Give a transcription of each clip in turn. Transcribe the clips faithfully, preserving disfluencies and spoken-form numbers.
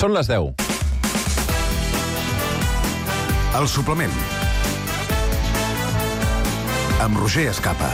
Són les deu. El suplement. Amb Roger Escapa.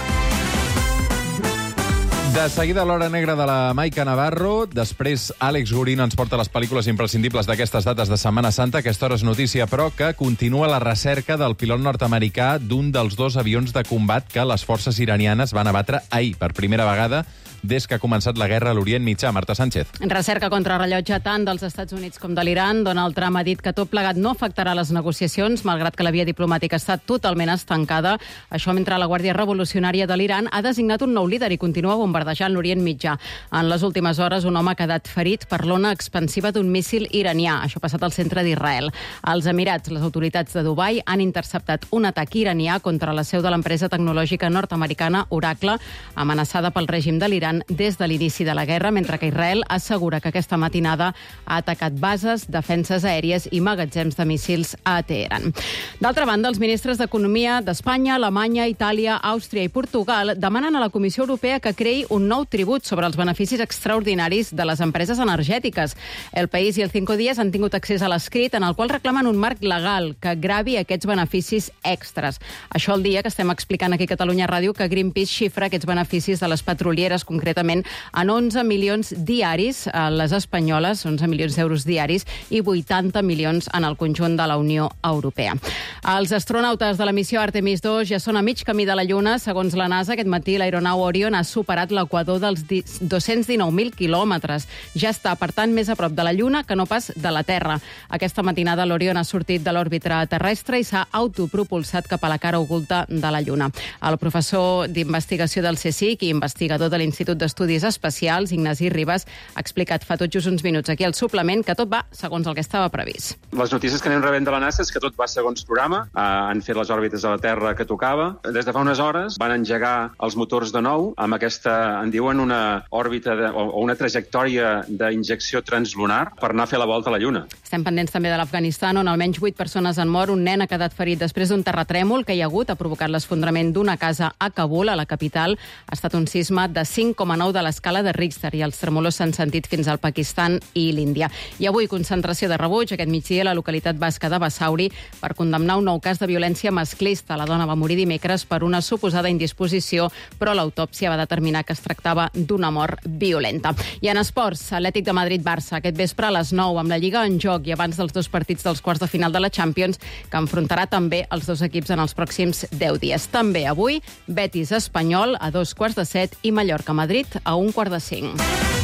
De seguida l'hora negra de la Maica Navarro. Després Àlex Gorina ens porta les pel·lícules imprescindibles d'aquestes dates de Setmana Santa. Aquesta hora és notícia, però, que continua la recerca del pilot nord-americà d'un dels dos avions de combat que les forces iranianes van abatre ahir, per primera vegada des que ha començat la guerra a l'Orient Mitjà. Marta Sánchez. Recerca contrarrellotge tant dels Estats Units com de l'Iran. Donald Trump ha dit que tot plegat no afectarà les negociacions, malgrat que la via diplomàtica està totalment estancada. Això mentre la Guàrdia Revolucionària de l'Iran ha designat un nou líder i continua bombardejant l'Orient Mitjà. En les últimes hores, un home ha quedat ferit per l'ona expansiva d'un míssil iranià. Això ha passat al centre d'Israel. Als Emirats, les autoritats de Dubai han interceptat un atac iranià contra la seu de l'empresa tecnològica nord-americana Oracle, amenaçada pel règim de l'Iran des de l'inici de la guerra, mentre que Israel assegura que aquesta matinada ha atacat bases, defenses aèries i magatzems de míssils a Teheran. D'altra banda, els ministres d'Economia d'Espanya, Alemanya, Itàlia, Àustria i Portugal demanen a la Comissió Europea que creï un nou tribut sobre els beneficis extraordinaris de les empreses energètiques. El País i el Cinco Días han tingut accés a l'escrit en el qual reclamen un marc legal que gravi aquests beneficis extras. Això el dia que estem explicant aquí a Catalunya Ràdio que Greenpeace xifra aquests beneficis de les petrolieres concretament en onze milions diaris, les espanyoles, onze milions d'euros diaris, i vuitanta milions en el conjunt de la Unió Europea. Els astronautes de la missió Artemis dos ja són a mig camí de la Lluna. Segons la NASA, aquest matí l'aeronau Orion ha superat l'equador dels dos-cents dinou mil quilòmetres. Ja està, per tant, més a prop de la Lluna que no pas de la Terra. Aquesta matinada l'Orion ha sortit de l'òrbita terrestre i s'ha autopropulsat cap a la cara oculta de la Lluna. El professor d'investigació del CSIC i investigador de l'Institut d'Estudis Especials, Ignasi Ribas, ha explicat fa tot just uns minuts aquí al suplement que tot va segons el que estava previst. Les notícies que anem rebent de la NASA és que tot va segons programa. Uh, han fet les òrbites de la Terra que tocava. Des de fa unes hores van engegar els motors de nou amb aquesta, en diuen, una òrbita de, o, o una trajectòria d'injecció translunar per anar a fer la volta a la Lluna. Estem pendents també de l'Afganistan, on almenys vuit persones han mort. Un nen ha quedat ferit després d'un terratrèmol que hi ha hagut, ha provocat l'esfondrament d'una casa a Kabul, a la capital. Ha estat un sisme de cinc coma nou de l'escala de Richter i els tremolors s'han sentit fins al Pakistan i l'Índia. I avui concentració de rebuig aquest migdia a la localitat basca de Basauri per condemnar un nou cas de violència masclista. La dona va morir dimecres per una suposada indisposició, però l'autòpsia va determinar que es tractava d'una mort violenta. I en esports, Atlètic de Madrid-Barça aquest vespre a les nou amb la Lliga en joc i abans dels dos partits dels quarts de final de la Champions, que enfrontarà també els dos equips en els pròxims deu dies. També avui Betis-Espanyol a dos quarts de set i Mallorca-Madrid a un quart de cinc.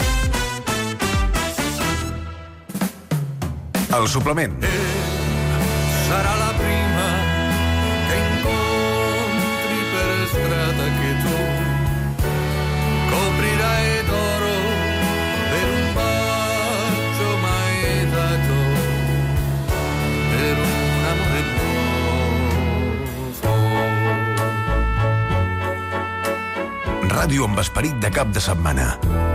El suplement. Sarà la prima che incontri per strada che tu coprirai d'oro per un bacio mai dato, per un amore nuovo. Ràdio amb esperit de cap de setmana.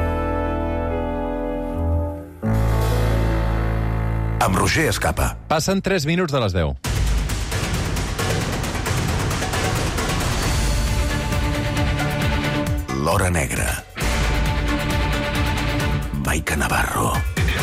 Amb Roger Escapa. Passen tres minuts de les deu. L'hora negra. Maica Navarro.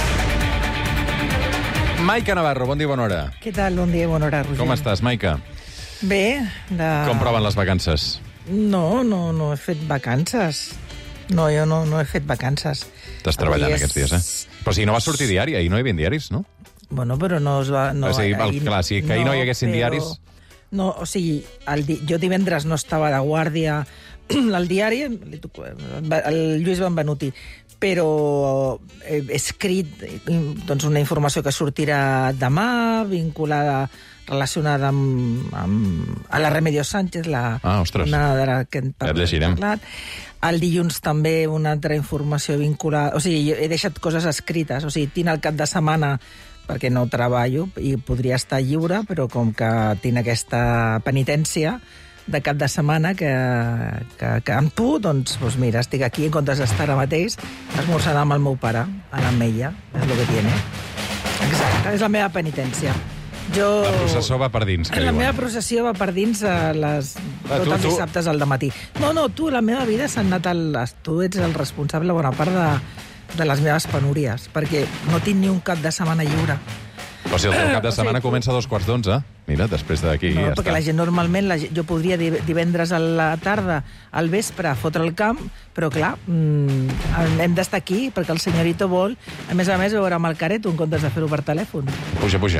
Maica Navarro, bon dia, bona hora. Què tal? Bon dia, bona hora, Roger. Com estàs, Maica? Bé. De... Com proven les vacances? No, no, no he fet vacances. No, jo no, no he fet vacances. Estàs treballant és... aquests dies, eh? Però si no va sortir diari, ahir no hi havia diaris, no? Bueno, però no es va... No, o sigui, el, clar, si que ahir no, no hi haguessin però... diaris... No, o sigui, el di... jo divendres no estava de guàrdia al diari, el Lluís Benvenuti, però he escrit doncs, una informació que sortirà demà, vinculada, relacionada amb, amb a la Remedios Sánchez, la, ah, ostres. Una de la que hem parlat. El dilluns també una altra informació vinculada... O sigui, he deixat coses escrites, o sigui, tinc el cap de setmana perquè no treballo i podria estar lliure, però com que tinc aquesta penitència de cap de setmana que, que, que amb tu, doncs, doncs mira, estic aquí en comptes d'estar ara mateix esmorzant amb el meu pare, anar amb ella, és el que tiene. Exacte, és la meva penitència. Jo... La processó va per dins, que La diuen. meva processió va per dins a les... Ah, tots tu, els tu... dissabtes al dematí. No, no, tu, la meva vida s'ha anat al... Tu ets el responsable, bona part de, de les meves penúries, perquè no tinc ni un cap de setmana lliure. Però si el teu cap de setmana comença a dos quarts d'onze, mira, després d'aquí No, ja perquè està. la gent normalment, la gent, jo podria div- divendres a la tarda, al vespre, fotre el camp, però clar, mm, hem d'estar aquí perquè el senyorito vol, a més a més, veure amb el careto en comptes de fer-ho per telèfon. Puja, puja.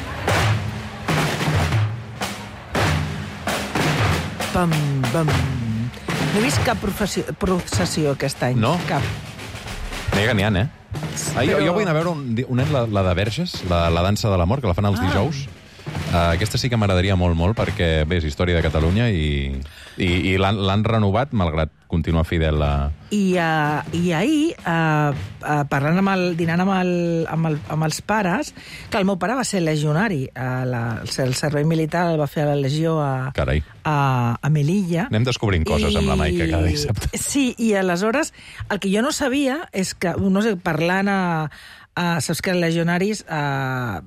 Pam, pam. No he vist cap professió, processió aquest any. No? Cap. N'hi ha, n'hi ha, eh? Ah, jo, Però- jo vull anar a veure un, un any, la, la de Verges, la, la dansa de l'amor, que la fan els Ah. dijous. Uh, aquesta sí que m'agradaria molt, molt, perquè, bé, és història de Catalunya i, i, i l'han l'han renovat, malgrat continuar fidel a... I, uh, i ahir, uh, uh, parlant amb el, dinant amb, el, amb, el, amb els pares, que el meu pare va ser legionari. Uh, la, el servei militar el va fer a la legió a, Carai. a, a Melilla. Anem descobrint coses amb la Maica cada dissabte. Sí, i aleshores el que jo no sabia és que, no sé, parlant a... a saps que els legionaris uh,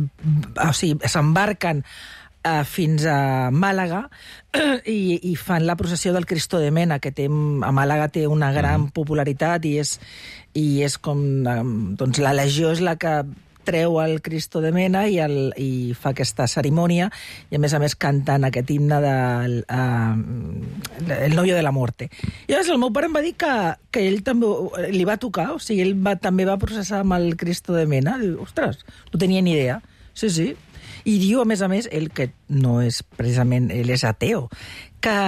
o sigui, s'embarquen uh, fins a Màlaga i, i fan la processió del Cristo de Mena, que té, a Màlaga té una gran mm. popularitat i és, i és com... Um, doncs la legió és la que treu el Cristo de Mena i, el, i fa aquesta cerimònia i, a més a més, cantant aquest himne del uh, El novio de la muerte. I llavors el meu pare em va dir que, que ell també li va tocar, o sigui, ell va, també va processar amb el Cristo de Mena. Diu, ostres, no tenia ni idea. Sí, sí. I diu, a més a més, ell, que no és precisament... Ell és ateo, que,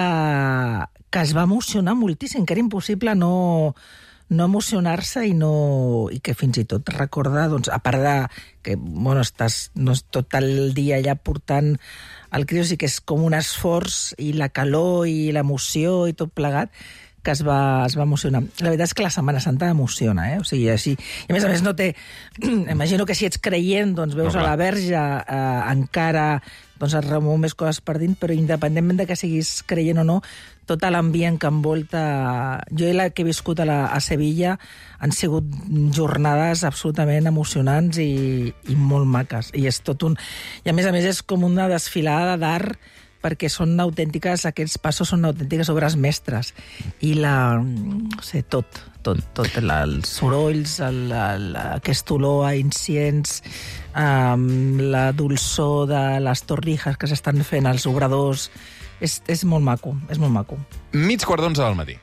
que es va emocionar moltíssim, que era impossible no... no emocionar-se i, no, i que fins i tot recorda, doncs, a part de que bueno, estàs no, tot el dia allà portant el criu, sí que és com un esforç i la calor i l'emoció i tot plegat, que es va, es va emocionar. La veritat és que la Setmana Santa emociona, eh? O sigui, així... I a més a més no té... Imagino que si ets creient, doncs veus no, a la Verge, eh, encara doncs et remou més coses per dins, però independentment de que siguis creient o no, tot l'ambient que envolta... Jo i la que he viscut a, la, a Sevilla han sigut jornades absolutament emocionants i, i molt maques. I és tot un... I a més a més és com una desfilada d'art, perquè són autèntiques, aquests passos són autèntiques obres mestres. I la... no sé, tot, tot, tot, la, els sorolls, el, el, aquest olor a inciens, um, la dolçor de les torrijas que s'estan fent als obradors, és, és molt maco, és molt maco. Mig quart d'onze del matí.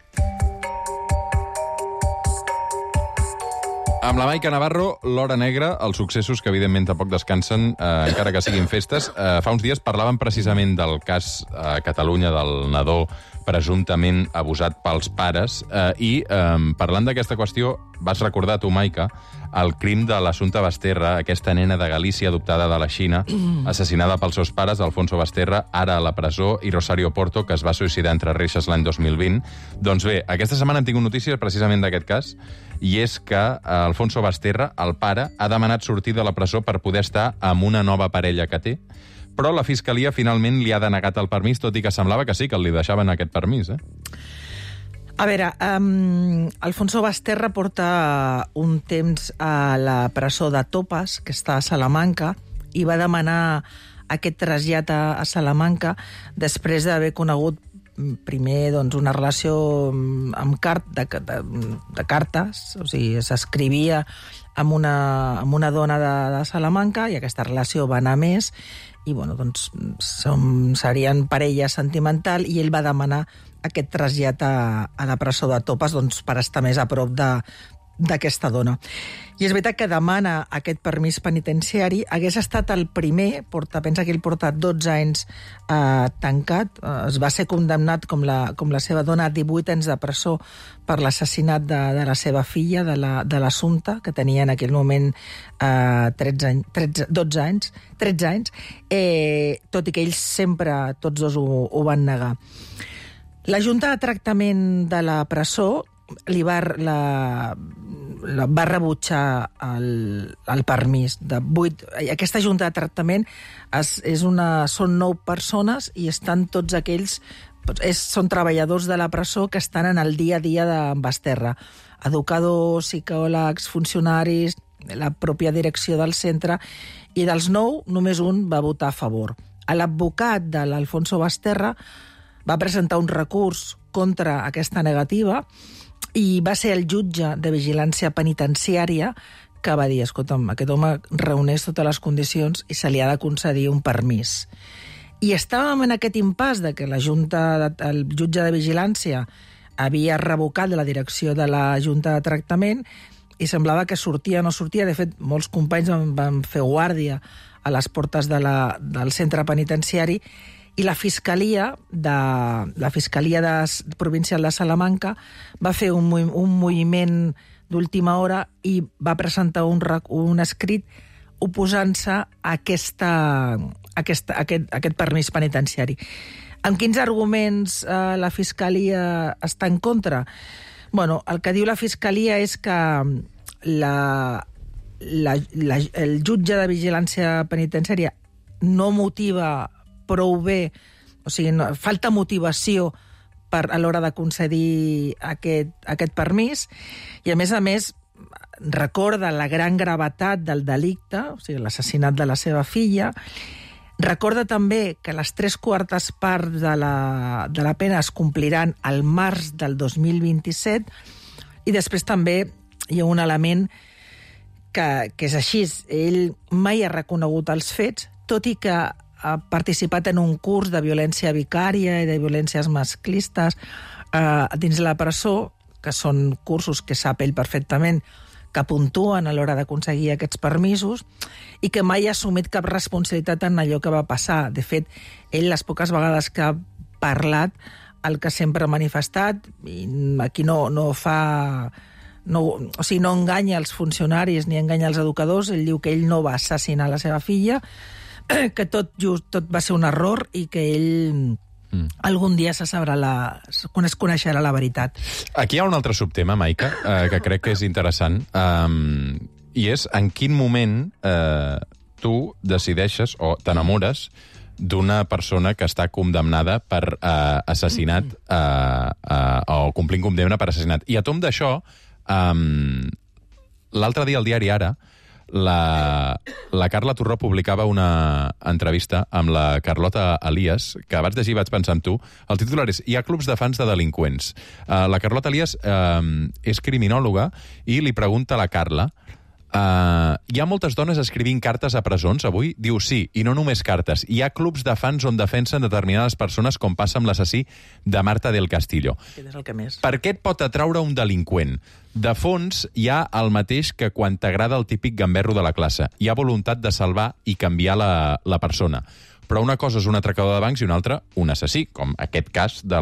Amb la Maica Navarro, l'Hora Negra, els successos que evidentment tampoc descansen, eh, encara que siguin festes. Eh, fa uns dies parlàvem precisament del cas a Catalunya del nadó presumptament abusat pels pares eh, i eh, parlant d'aquesta qüestió vas recordar tu, Maica, el crim de l'Assumpta Basterra, aquesta nena de Galícia adoptada de la Xina, assassinada pels seus pares, Alfonso Basterra, ara a la presó, i Rosario Porto, que es va suïcidar entre reixes l'any dos mil vint. Doncs bé, aquesta setmana hem tingut notícies precisament d'aquest cas, i és que Alfonso Basterra, el pare, ha demanat sortir de la presó per poder estar amb una nova parella que té, però la Fiscalia finalment li ha denegat el permís, tot i que semblava que sí, que li deixaven aquest permís, eh? A veure, um, Alfonso Basterra porta un temps a la presó de Topes, que està a Salamanca, i va demanar aquest trasllat a, a Salamanca després d'haver conegut primer doncs, una relació amb cart, de, de, de cartes, o sigui, s'escrivia amb una, amb una dona de, de Salamanca i aquesta relació va anar més i bueno, doncs, som, serien parella sentimental i ell va demanar aquest trasllat a, a la presó de Topes doncs, per estar més a prop de, d'aquesta dona. I és veritat que demana aquest permís penitenciari, hagués estat el primer, porta, pensa que ell porta dotze anys eh, tancat, eh, es va ser condemnat com la, com la seva dona a divuit anys de presó per l'assassinat de, de la seva filla, de la, de l'Assumpta, que tenia en aquell moment eh, tretze anys, tretze, dotze anys, tretze anys, eh, tot i que ells sempre, tots dos, ho, ho van negar. La Junta de Tractament de la presó li va, la, la, va rebutjar el, el permís de vuit. Aquesta Junta de Tractament és, és una, són nou persones i estan tots aquells, és, són treballadors de la presó que estan en el dia a dia de Basterra. Educadors, psicòlegs, funcionaris, la pròpia direcció del centre, i dels nou només un va votar a favor. L'advocat de l'Alfonso Basterra va presentar un recurs contra aquesta negativa I va ser el jutge de vigilància penitenciària que va dir, escolta'm, aquest home reuneix totes les condicions i se li ha de concedir un permís. I estàvem en aquest impàs de que la Junta, el jutge de vigilància havia revocat la direcció de la Junta de Tractament i semblava que sortia o no sortia. De fet, molts companys van, van fer guàrdia a les portes de la, del centre penitenciari i la Fiscalia, de, la Fiscalia de, Provincial de Salamanca va fer un, un moviment d'última hora i va presentar un, un escrit oposant-se a, aquesta, a aquesta, aquest, aquest permís penitenciari. Amb quins arguments eh, la Fiscalia està en contra? Bueno, el que diu la Fiscalia és que la, la, la, el jutge de vigilància penitenciària no motiva prou bé, o sigui, no, falta motivació per, a l'hora de concedir aquest, aquest permís, i a més a més recorda la gran gravetat del delicte, o sigui, l'assassinat de la seva filla, recorda també que les tres quartes parts de la, de la pena es compliran al març del dos mil vint-i-set, i després també hi ha un element que, que és així, ell mai ha reconegut els fets, tot i que ha participat en un curs de violència vicària i de violències masclistes eh, dins la presó, que són cursos que sap ell perfectament que puntuen a l'hora d'aconseguir aquests permisos, i que mai ha assumit cap responsabilitat en allò que va passar. De fet, ell les poques vegades que ha parlat, el que sempre ha manifestat, i aquí no, no fa... No, o sigui, no enganya els funcionaris ni enganya els educadors, ell diu que ell no va assassinar la seva filla, que tot just tot va ser un error i que ell mm. algun dia se sabrà la, es coneixerà la veritat. Aquí hi ha un altre subtema, Maica, eh, que crec que és interessant, um, i és en quin moment eh, tu decideixes o t'enamores d'una persona que està condemnada per eh, assassinat eh, eh, o complint condemna per assassinat. I a tom d'això, um, l'altre dia al diari Ara, La, la Carla Torró publicava una entrevista amb la Carlota Elias, que vaig llegir i vaig pensar en tu. El titular és "Hi ha clubs de fans de delinqüents". Uh, la Carlota Elias uh, és criminòloga i li pregunta a la Carla Uh, hi ha moltes dones escrivint cartes a presons avui? Diu sí, i no només cartes. Hi ha clubs de fans on defensen determinades persones, com passa amb l'assassí de Marta del Castillo. És el que més. Per què et pot atraure un delinqüent? De fons, hi ha el mateix que quan t'agrada el típic gamberro de la classe. Hi ha voluntat de salvar i canviar la, la persona. Però una cosa és un atracador de bancs i una altra un assassí, com aquest cas de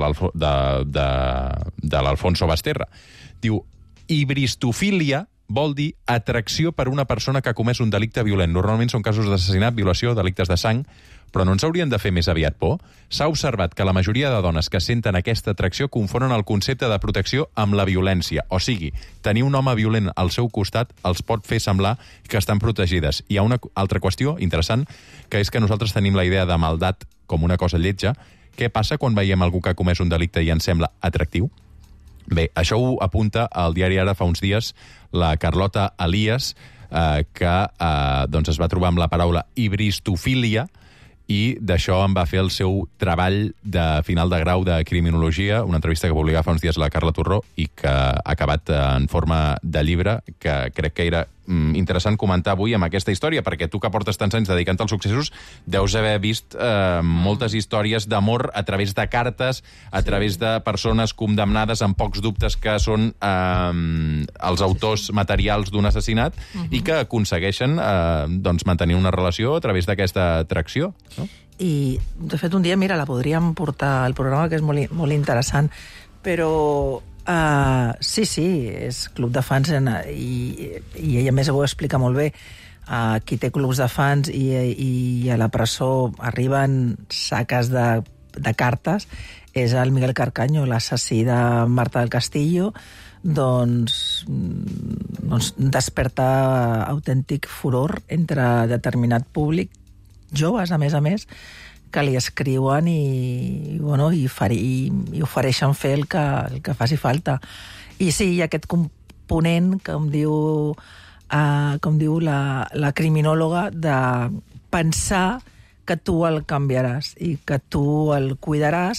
l'Alfonso Basterra. Diu, hibristofília vol dir atracció per una persona que ha comès un delicte violent. Normalment són casos d'assassinat, violació, delictes de sang, però no ens haurien de fer més aviat por? S'ha observat que la majoria de dones que senten aquesta atracció confonen el concepte de protecció amb la violència. O sigui, tenir un home violent al seu costat els pot fer semblar que estan protegides. Hi ha una altra qüestió interessant, que és que nosaltres tenim la idea de maldat com una cosa lletja. Què passa quan veiem algú que ha comès un delicte i ens sembla atractiu? Bé, això ho apunta al diari Ara fa uns dies la Carlota Elias, eh, que eh, doncs es va trobar amb la paraula hibristofília, i d'això en va fer el seu treball de final de grau de criminologia, una entrevista que publicava fa uns dies la Carla Torró i que ha acabat en forma de llibre, que crec que era mm, interessant comentar avui amb aquesta història, perquè tu que portes tants anys dedicant als successos deus haver vist eh, moltes històries d'amor a través de cartes, a sí. través de persones condemnades amb pocs dubtes que són eh, els autors materials d'un assassinat uh-huh. i que aconsegueixen eh, doncs mantenir una relació a través d'aquesta atracció. No? I, de fet, un dia, mira, la podríem portar al programa, que és molt, molt interessant, però uh, sí, sí, és club de fans en, i, i ella més ho explica molt bé. Uh, qui té clubs de fans i, i a la presó arriben saques de, de cartes és el Miguel Carcaño, l'assassí de Marta del Castillo, doncs, doncs desperta autèntic furor entre determinat públic, joves, a més a més, que li escriuen i, bueno, i, fari, i, i ofereixen fer el que, el que faci falta. I sí, hi ha aquest component, com diu, uh, com diu la, la criminòloga, de pensar que tu el canviaràs i que tu el cuidaràs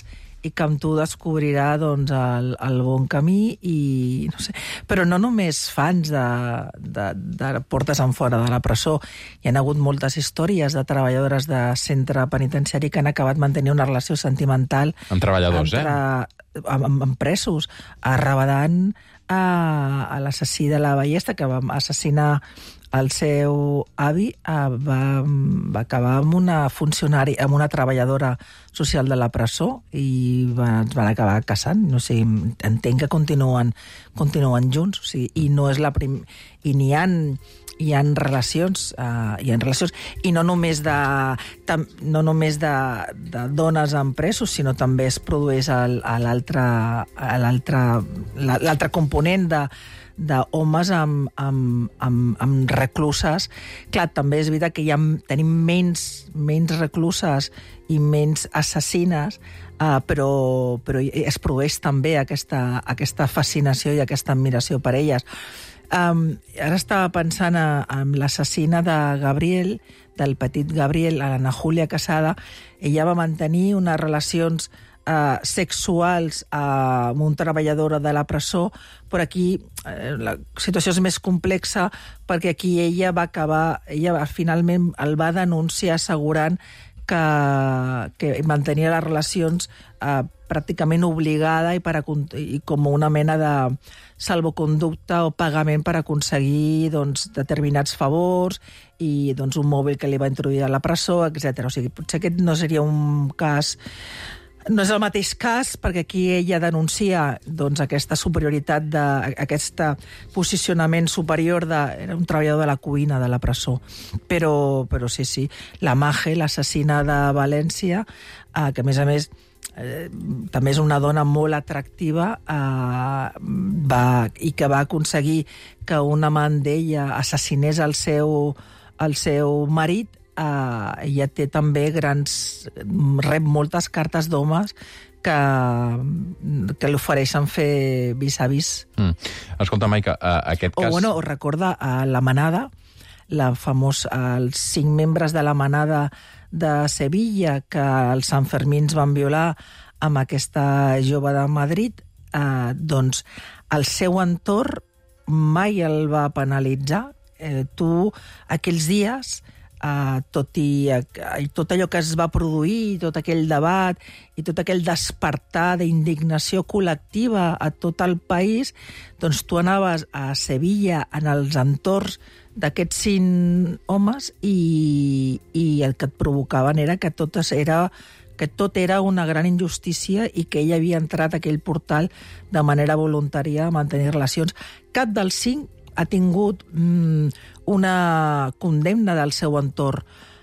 i que amb tu descobrirà doncs, el, el bon camí i no sé. Però no només fans de, de, de portes en fora de la presó. Hi ha hagut moltes històries de treballadores de centre penitenciari que han acabat mantenint una relació sentimental amb treballadors, entre, eh? Amb, amb, amb presos, a Rabadán, a, a l'assassí de la Ballesta, que va assassinar el seu avi, eh, va, va acabar amb una funcionari, amb una treballadora social de la presó i va, es van acabar casant. No sé, entenc que continuen, continuen junts, o sigui, i no és la prim... i n'hi ha, hi ha relacions, uh, hi ha relacions, i no només de, tam, no només de, de dones amb presos, sinó també es produeix el, l'altre l'altre component de d'homes amb, amb, amb, amb recluses. Clar, també és veritat que hi ha, tenim menys, menys recluses i menys assassines, uh, però, però es produeix també aquesta, aquesta fascinació i aquesta admiració per elles. Um, ara estava pensant en l'assassina de Gabriel, del petit Gabriel, l'Anna Júlia Casada. Ella va mantenir unes relacions Uh, sexuals uh, amb un treballadora de la presó, però aquí uh, la situació és més complexa perquè aquí ella va acabar, ella va, finalment el va denunciar assegurant que, que mantenia les relacions uh, pràcticament obligada i, per a, i com una mena de salvoconducte o pagament per aconseguir doncs, determinats favors i doncs, un mòbil que li va introduir a la presó, etcètera. O sigui, potser aquest no seria un cas... No és el mateix cas, perquè aquí ella denuncia doncs, aquesta superioritat, de, aquest posicionament superior de... Era un treballador de la cuina de la presó. Però, però sí, sí, la Maje, l'assassina de València, eh, que a més a més eh, també és una dona molt atractiva eh, va, i que va aconseguir que un amant d'ella assassinés el seu, el seu marit. Uh, ella té també grans... rep moltes cartes d'homes que, que li ofereixen fer vis-a-vis. Mm. Escolta, Maica, uh, aquest cas... O, bueno, recorda uh, la manada, la famós, uh, els cinc membres de la manada de Sevilla que els Sanfermins van violar amb aquesta jove de Madrid, uh, doncs el seu entorn mai el va penalitzar. Eh, tu, aquells dies... Uh, tot i uh, tot allò que es va produir, tot aquell debat i tot aquell despertar d'indignació col·lectiva a tot el país, doncs tu anaves a Sevilla en els entorns d'aquests cinc homes i, i el que et provocaven era que tot era, que tot era una gran injustícia i que ell havia entrat a aquell portal de manera voluntària a mantenir relacions. Cap dels cinc ha tingut mm, una condemna del seu entorn.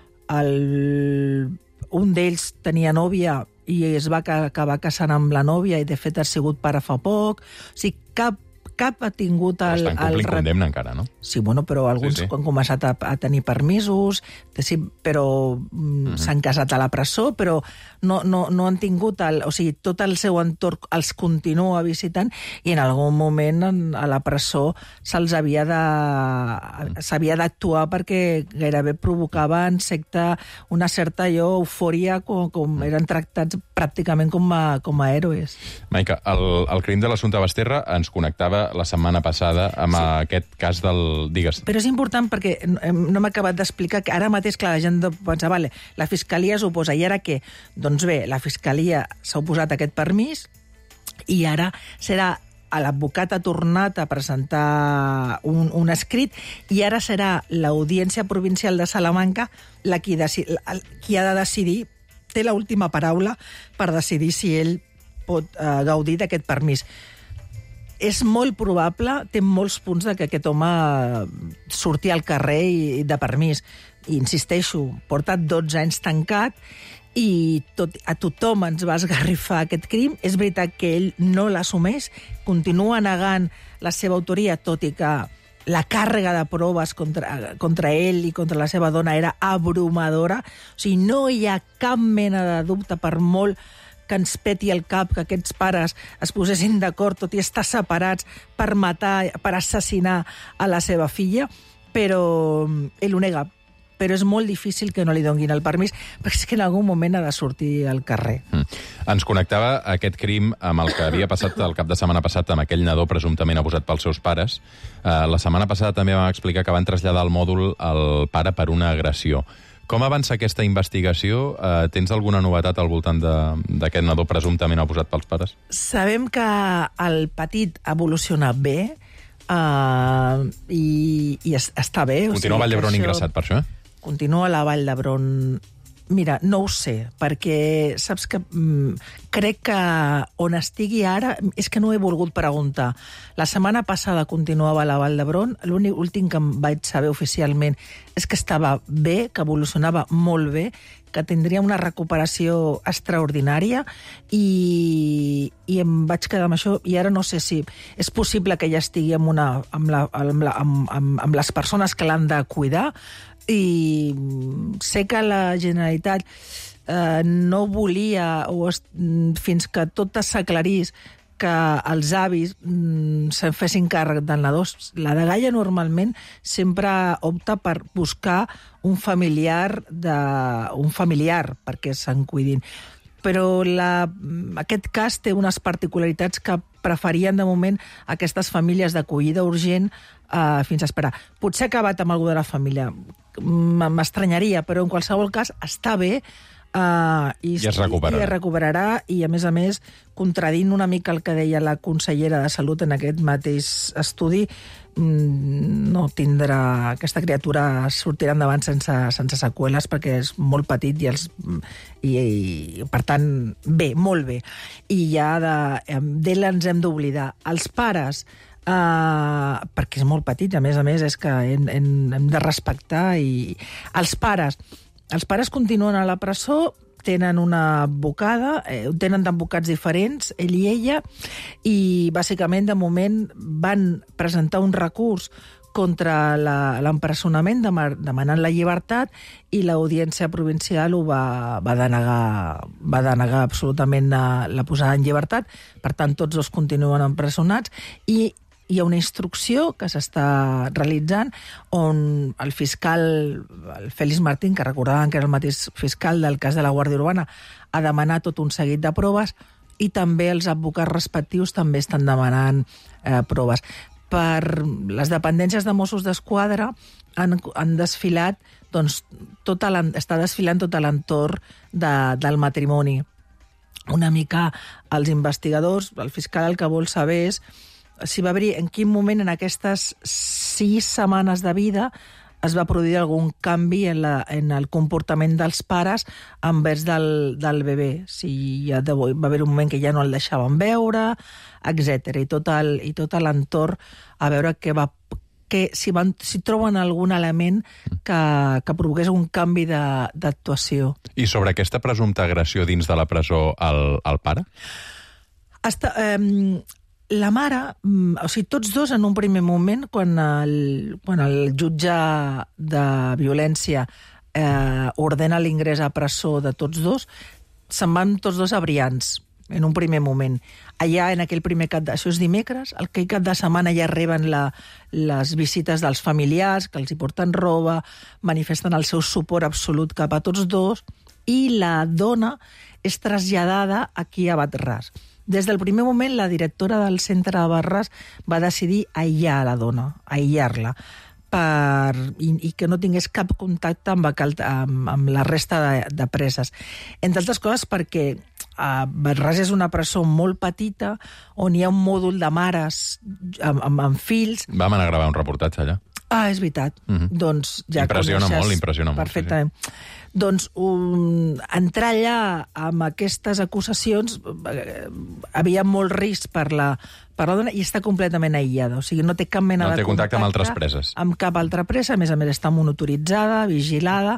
El... Un d'ells tenia nòvia i es va acabar casant amb la nòvia i, de fet, ha sigut pare fa poc. O sigui, cap, cap ha tingut... El, estan complint el... condemna encara, no? Sí, bueno, però alguns sí, sí. han començat a, a tenir permisos, sí, però mm, uh-huh. s'han casat a la presó, però no, no, no han tingut... El, o sigui, tot el seu entorn els continua visitant i en algun moment en, a la presó se'ls havia de... s'havia d'actuar perquè gairebé provocava en secta una certa allò, eufòria, com, com eren tractats pràcticament com a, com a héroes. Maica, el, el crim de l'Assumpta Basterra ens connectava la setmana passada amb sí. aquest cas del... Digues. Però és important perquè no m'he acabat d'explicar que ara mateix, clar, la gent pensa, vale, la Fiscalia s'oposa, i ara què? Doncs bé, la Fiscalia s'ha oposat a aquest permís i ara serà l'advocat ha tornat a presentar un, un escrit i ara serà l'Audiència Provincial de Salamanca la qui, deci, la, qui ha de decidir, té l'última paraula per decidir si ell pot eh, gaudir d'aquest permís. És molt probable, té molts punts de que aquest home surti al carrer i de permís. I insisteixo, porta dotze anys tancat i tot, a tothom ens va esgarrifar aquest crim. És veritat que ell no l'assumeix, continua negant la seva autoria, tot i que la càrrega de proves contra, contra ell i contra la seva dona era abrumadora. O sigui, no hi ha cap mena de dubte, per molt que ens peti el cap que aquests pares es posessin d'acord, tot i estar separats, per matar, per assassinar a la seva filla, però ell ho nega. però és molt difícil que no li donguin el permís, perquè és que en algun moment ha de sortir al carrer. Mm. Ens connectava aquest crim amb el que havia passat el cap de setmana passat amb aquell nadó presumptament abusat pels seus pares. Uh, la setmana passada també vam explicar que van traslladar al mòdul el pare per una agressió. Com avança aquesta investigació? Uh, tens alguna novetat al voltant d'aquest nadó presumptament abusat pels pares? Sabem que el petit ha evolucionat bé uh, i, i es, està bé. Continua a Vall d'Hebron això... ingressat per això, eh? Continua a la Vall d'Hebron. Mira, no ho sé, perquè saps que mm, crec que on estigui ara és que no he volgut preguntar. La setmana passada continuava a la Vall d'Hebron, l'únic últim que em vaig saber oficialment és que estava bé, que evolucionava molt bé, que tindria una recuperació extraordinària i, i em vaig quedar amb això i ara no sé si és possible que ja estigui amb, una, amb, la, amb, la, amb, amb, amb les persones que l'han de cuidar, i sé que la Generalitat eh, no volia o es, fins que tot s'aclarís que els avis mm, se'n fessin càrrec del nadó. La dgaia normalment sempre opta per buscar un familiar, de, un familiar perquè se'n cuidin. Però la, aquest cas té unes particularitats que preferien de moment aquestes famílies d'acollida urgent eh, fins a esperar. Potser ha acabat amb algú de la família, m'estranyaria, però en qualsevol cas està bé uh, i, I es recuperarà. i es recuperarà i, a més a més, contradint una mica el que deia la consellera de Salut en aquest mateix estudi, no tindrà... Aquesta criatura sortirà endavant sense, sense seqüeles perquè és molt petit i, els, i, i per tant, bé, molt bé. I ja d'ell ens hem d'oblidar. Els pares, Uh, perquè és molt petit, a més a més és que hem, hem, hem de respectar i els pares els pares continuen a la presó, tenen una advocada, eh, tenen d'advocats diferents, ell i ella, i bàsicament de moment van presentar un recurs contra l'empresonament, demanant la llibertat, i l'Audiència Provincial ho va, va, denegar, va denegar absolutament la, la posada en llibertat. Per tant, tots dos continuen empresonats, i hi ha una instrucció que s'està realitzant on el fiscal, el Félix Martín, que recordaven que era el mateix fiscal del cas de la Guàrdia Urbana, ha demanat tot un seguit de proves, i també els advocats respectius també estan demanant eh, proves. Per les dependències de Mossos d'Esquadra han, han desfilat, doncs, tot està desfilant tot l'entorn de, del matrimoni. Una mica els investigadors, el fiscal el que vol saber és si va haver, en quin moment en aquestes sis setmanes de vida es va produir algun canvi en, la, en el comportament dels pares envers del, del bebè. Si ja de, va haver un moment que ja no el deixaven veure, etcètera. I tot el, i tot l'entorn a veure què va, que, si, van, si troben algun element que, que provoqués un canvi d'actuació. I sobre aquesta presumpta agressió dins de la presó al, al pare? Hasta... Eh, La mare, o sigui, tots dos en un primer moment, quan el, quan el jutge de violència eh, ordena l'ingrés a presó de tots dos, se'n van tots dos a Brians, en un primer moment. Allà, en aquell primer cap de... Això és dimecres, aquell cap de setmana ja reben la, les visites dels familiars, que els hi porten roba, manifesten el seu suport absolut cap a tots dos, i la dona és traslladada aquí a Bat-ras. Des del primer moment, la directora del centre de Bat-ras va decidir aïllar la dona, aïllar-la, per, i, i que no tingués cap contacte amb, amb, amb la resta de, de preses. Entre altres coses perquè uh, Bat-ras és una presó molt petita, on hi ha un mòdul de mares amb, amb, amb fills. Vam anar a gravar un reportatge allà. Ah, és veritat. Mm-hmm. Doncs ja impressiona coneixes molt, impressiona molt. Perfectament. Sí, sí. Doncs um, entrar allà amb aquestes acusacions eh, havia molt risc per la, per la dona i està completament aïllada. O sigui, no té cap mena no de té contacte, contacte amb altres preses. Amb cap altra presa, a més a més està monitoritzada, vigilada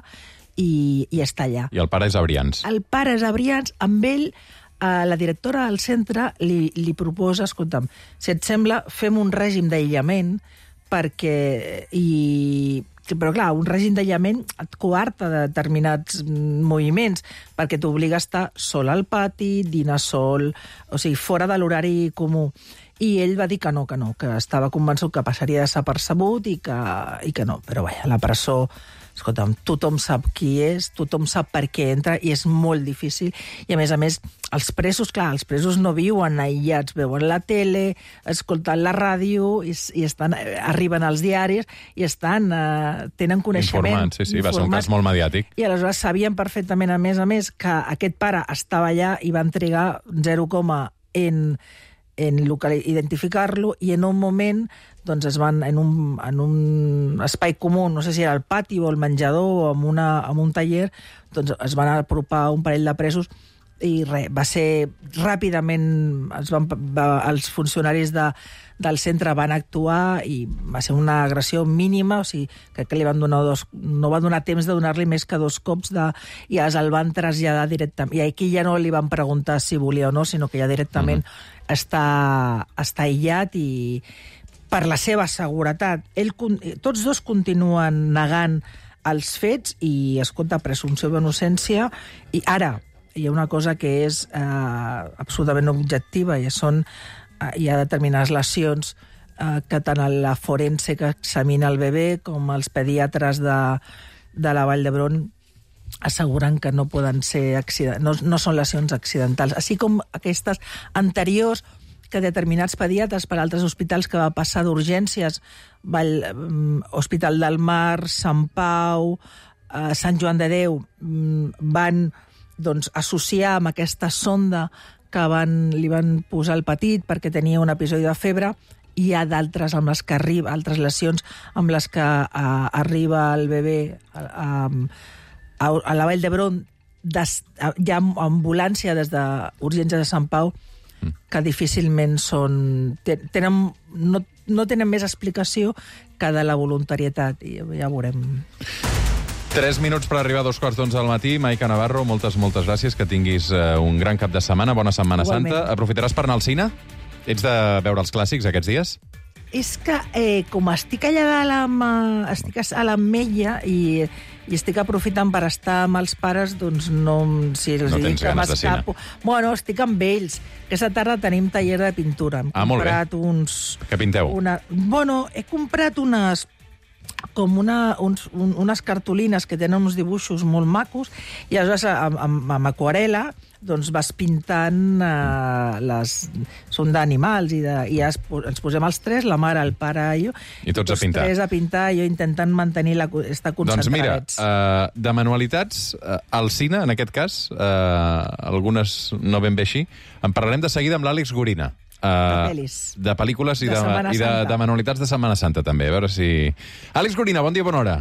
i, i està allà. I el pare és a Brians. El pare és a Brians, amb ell eh, la directora del centre li, li proposa, escolta'm, si et sembla, fem un règim d'aïllament perquè... i però clar, un règim d'aïllament et coarta de determinats moviments perquè t'obliga a estar sol al pati, dinar sol, o sigui, fora de l'horari comú. I ell va dir que no, que no, que estava convençut que passaria desapercebut i que, i que no. Però vaja, la presó escolta'm, tothom sap qui és, tothom sap per què entra, i és molt difícil. I, a més a més, els presos, clar, els presos no viuen aïllats, veuen la tele, escolten la ràdio, i, i estan, arriben als diaris, i estan, eh, tenen coneixement. Informats, sí, sí, va ser un cas molt mediàtic. I aleshores sabien perfectament, a més a més, que aquest pare estava allà i van trigar zero coma en, en local, identificar-lo, i en un moment doncs es van en un, en un espai comú, no sé si era el pati o el menjador o en, una, en un taller, doncs es van apropar un parell de presos i res, va ser ràpidament, es van, va, els funcionaris de, del centre van actuar i va ser una agressió mínima, o sigui, crec que li van donar dos, no va donar temps de donar-li més que dos cops de, i es el van traslladar directament. I aquí ja no li van preguntar si volia o no, sinó que ja directament mm-hmm. està, està aïllat i per la seva seguretat. Ell, tots dos continuen negant els fets i, escolta, presumpció d'innocència. I ara hi ha una cosa que és eh, absolutament objectiva, i són, eh, hi ha determinades lesions eh, que tant la forense que examina el bebè com els pediatres de, de la Vall d'Hebron asseguren que no poden ser accident... no, no són lesions accidentals, així com aquestes anteriors que determinats pediatres per altres hospitals que va passar d'urgències, Vall, um, Hospital del Mar, Sant Pau, uh, Sant Joan de Déu, um, van doncs, associar amb aquesta sonda que van, li van posar al petit perquè tenia un episodi de febre. Hi ha d'altres amb les que arriba, altres lesions amb les que uh, arriba el bebè a, a, a la Vall d'Hebron. Hi ha ambulància des d'urgències de Sant Pau que difícilment són... Tenen, no, no tenen més explicació que de la voluntarietat, i ja veurem. Tres minuts per arribar a dos quarts d'onze del matí. Maica Navarro, moltes, moltes gràcies. Que tinguis uh, un gran cap de setmana. Bona Setmana Igualment. Santa. Aprofitaràs per anar al cine? Ets de veure els clàssics aquests dies? És que, eh, com estic allà dalt amb, estic a l'Ametlla i, i estic aprofitant per estar amb els pares, doncs no... Si els no dic tens que ganes de cine. Bueno, estic amb ells. Aquesta tarda tenim taller de pintura. Hem ah, molt bé. Uns, Què pinteu? Una, bueno, he comprat unes com una, uns, un, unes cartolines que tenen uns dibuixos molt macos, i aleshores amb, amb, amb aquarela doncs vas pintant eh, les... són d'animals i, de, i es, ens posem els tres, la mare, el pare i jo, i tots a pintar. Tres a pintar, jo intentant mantenir la, estar Doncs concentrats. mira, uh, de manualitats, uh, al cine, en aquest cas, uh, algunes no ben bé així, en parlarem de seguida amb l'Àlex Gorina. Uh, de, de pel·lícules i de, de, i de, de manualitats de Setmana Santa, també. A veure si... Àlex Gorina, bon dia, bona hora.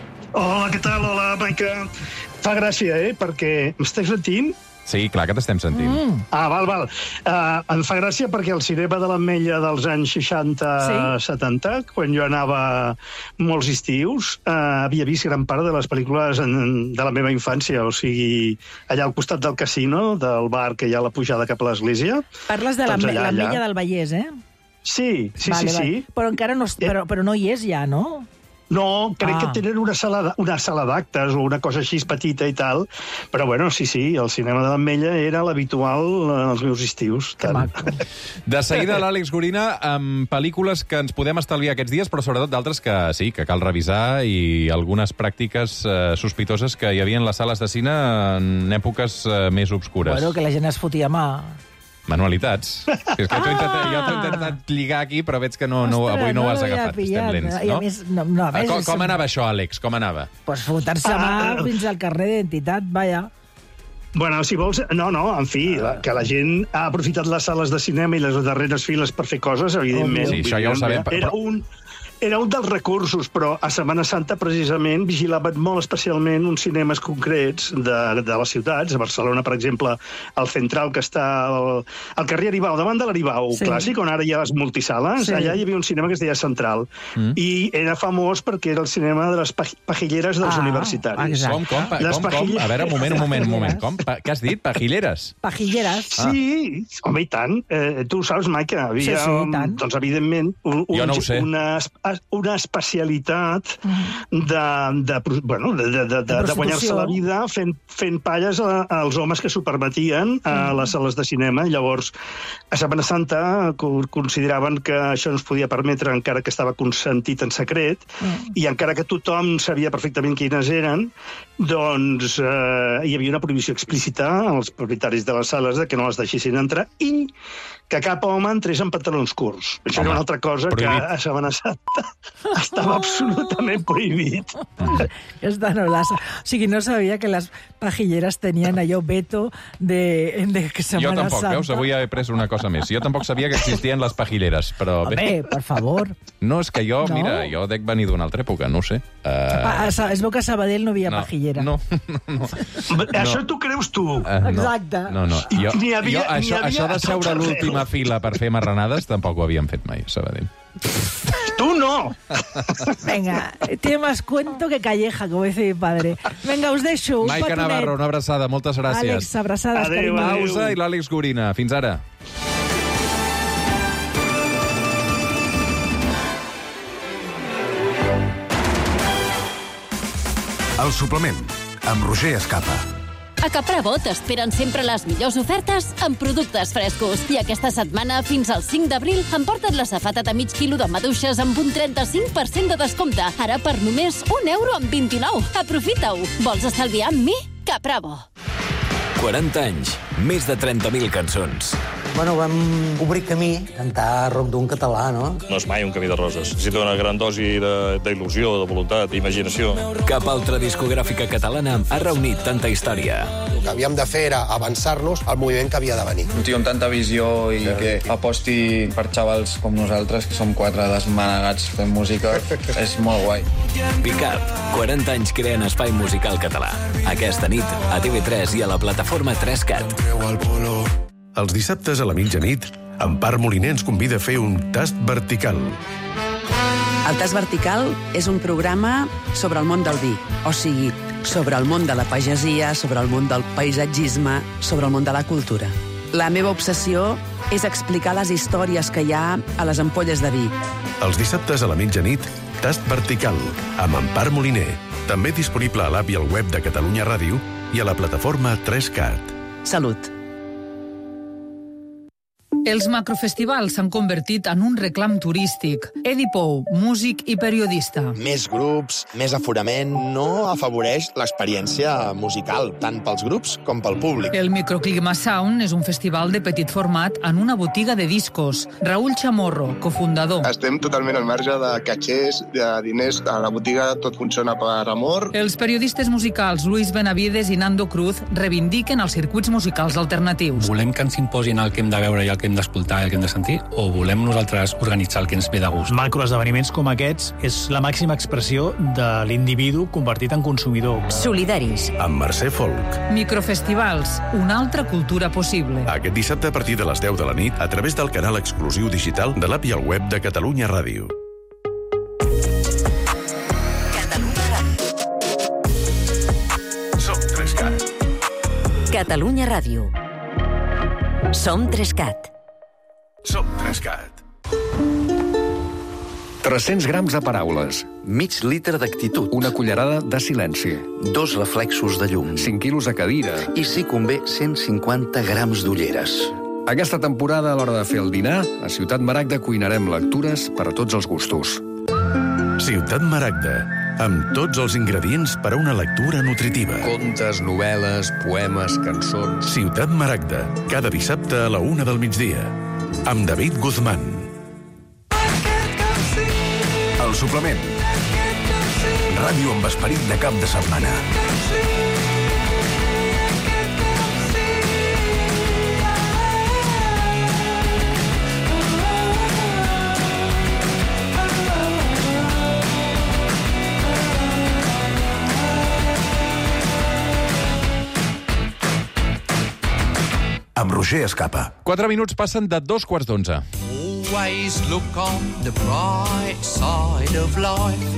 Hola, què tal? Hola, Maica. Fa gràcia, eh? Perquè m'estàs sentint? Sí, clar que t'estem sentint. Mm. Ah, val, val. Uh, em fa gràcia perquè el cinema de l'Ametlla dels anys seixanta setanta, sí? Quan jo anava molts estius, uh, havia vist gran part de les pel·lícules en, de la meva infància, o sigui, allà al costat del casino, del bar que hi ha la pujada cap a l'església. Parles de doncs l'Ametlla del Vallès, eh? Sí, sí, vale, sí, vale. sí. Però encara no, però, però no hi és ja, no? No, crec ah. que tenen una sala, una sala d'actes o una cosa així petita i tal, però bueno, sí, sí, el cinema de l'Ametlla era l'habitual als meus estius. Que maco. De seguida l'Àlex Gorina amb pel·lícules que ens podem estalviar aquests dies, però sobretot d'altres que sí, que cal revisar, i algunes pràctiques eh, sospitoses que hi havia en les sales de cine en èpoques eh, més obscures. Bueno, que la gent es fotia mà. Manualitats. És que ah! t'ho intentat, jo t'ho he intentat lligar aquí, però veig que no, no, Ostres, avui no, no ho has no agafat. Pillat, estem lents, no? Més, no, no ah, com, com anava això, Àlex? Com anava? Pues fotar-se ah, mà fins al carrer d'identitat, vaja. Bueno, si vols... No, no, en fi, la, que la gent ha aprofitat les sales de cinema i les darreres files per fer coses, evidentment. Sí, això ja ho sabem. Era un... Era un dels recursos, però a Setmana Santa, precisament, vigilaven molt especialment uns cinemes concrets de, de les ciutats. A Barcelona, per exemple, el Central, que està al, al carrer Aribau, davant de l'Aribau, sí. Clàssic, on ara hi ha les multisales. Sí. Allà hi havia un cinema que es deia Central. Mm. I era famós perquè era el cinema de les pajilleres dels ah, universitaris. Com, com, pa, com, com? A veure, un moment, un moment, un moment. Com? Pa, què has dit? Pajilleres? Pajilleres. Sí, ah. home, i tant. Eh, tu ho saps, Maica. Havia, sí, sí, i tant. Doncs, evidentment, un, jo no ho sé. unes una especialitat de, de, bueno, de, de, de, de, de guanyar-se la vida fent, fent palles a, als homes que s'ho permetien a les sales de cinema. Llavors, a Setmana Santa consideraven que això no es podia permetre encara que estava consentit en secret, mm. i encara que tothom sabia perfectament quines eren, doncs eh, hi havia una prohibició explícita als propietaris de les sales de que no les deixessin entrar i que cap home entrés en pantalons curts. Això home, era una altra cosa prohibit. Que a Setmana Santa estava absolutament prohibit. Esta no la... O sigui, no sabia que les pajilleres tenien allò veto de, de Setmana jo tampoc, Santa. Veus? Avui he après una cosa més. Jo tampoc sabia que existien les pajilleres, però... Home, bé, per favor. No, és que jo, no? Mira, jo dec venir d'una altra època, no ho sé. Uh... Es veu que a Sabadell no havia no, pajillera. No, no, no. Això no. tu creus tu. Uh, no. Exacte. No, no. Jo, n'hi havia, jo, això, havia això de seure a l'última fila per fer marranades tampoc ho havíem fet mai a Sabadell. Tu no! Venga, tiene más cuento que calleja, como dice mi padre. Venga, us deixo. Un Maica petonet. Navarro, una abraçada. Moltes gràcies. Àlex, abraçades, adéu, carinyo. adéu. Pausa i l'Àlex Gorina. Fins ara. El suplement, amb Roger Escapa. A Caprabo t'esperen sempre les millors ofertes amb productes frescos. I aquesta setmana, fins al cinc d'abril, emporta't la safata de mig quilo de maduixes amb un trenta-cinc per cent de descompte. Ara per només un euro amb vint-i-nou. Aprofita-ho. Vols estalviar amb mi? Caprabo. quaranta anys, més de trenta mil cançons. Bueno, vam obrir camí, cantar rock d'un català, no? No és mai un camí de roses. Necessita una gran dosi d'il·lusió, de, de voluntat, d'imaginació. Cap altra discogràfica catalana ha reunit tanta història. El que havíem de fer era avançar-nos al moviment que havia de venir. Un tio amb tanta visió i que aposti per xavals com nosaltres, que som quatre desmanegats fent música, és molt guai. Pick-up, quaranta anys creant espai musical català. Aquesta nit, a T V tres i a la plataforma tres cat. Els dissabtes a la mitjanit, Empar Moliner ens convida a fer un tast vertical. El Tast Vertical és un programa sobre el món del vi, o sigui, sobre el món de la pagesia, sobre el món del paisatgisme, sobre el món de la cultura. La meva obsessió és explicar les històries que hi ha a les ampolles de vi. Els dissabtes a la mitjanit, Tast Vertical, amb Empar Moliner. També disponible a l'app i al web de Catalunya Ràdio i a la plataforma tres cat. Salut. Els macrofestivals s'han convertit en un reclam turístic. Edi Pou, músic i periodista. Més grups, més aforament, no afavoreix l'experiència musical, tant pels grups com pel públic. El Microclima Sound és un festival de petit format en una botiga de discos. Raúl Chamorro, cofundador. Estem totalment al marge de catxers, de diners. A la botiga tot funciona per amor. Els periodistes musicals Luis Benavides i Nando Cruz reivindiquen els circuits musicals alternatius. Volem que ens imposin el que hem de veure i el que hem d'escoltar i el que hem de sentir, o volem nosaltres organitzar el que ens ve de gust? Macroesdeveniments com aquests és la màxima expressió de l'individu convertit en consumidor. Solidaris. Amb Mercè Folk. Microfestivals, una altra cultura possible. Aquest dissabte a partir de les deu de la nit a través del canal exclusiu digital de l'app i el web de Catalunya Ràdio. Som tres cat. Catalunya Ràdio. Som tres cat. Som tres cat. tres-cents grams de paraules. Mig litre d'actitud. Una cullerada de silenci. Dos reflexos de llum. cinc quilos de cadira. I, si convé, cent cinquanta grams d'ulleres. Aquesta temporada, a l'hora de fer el dinar, a Ciutat Maragda cuinarem lectures per a tots els gustos. Ciutat Maragda, amb tots els ingredients per a una lectura nutritiva. Contes, novel·les, poemes, cançons... Ciutat Maragda, cada dissabte a la una del migdia, amb David Guzmán. El suplement. Ràdio amb esperit de cap de setmana. Amb Roger Escapa. Quatre minuts passen de dos quarts d'onze. Always look on the bright side of life.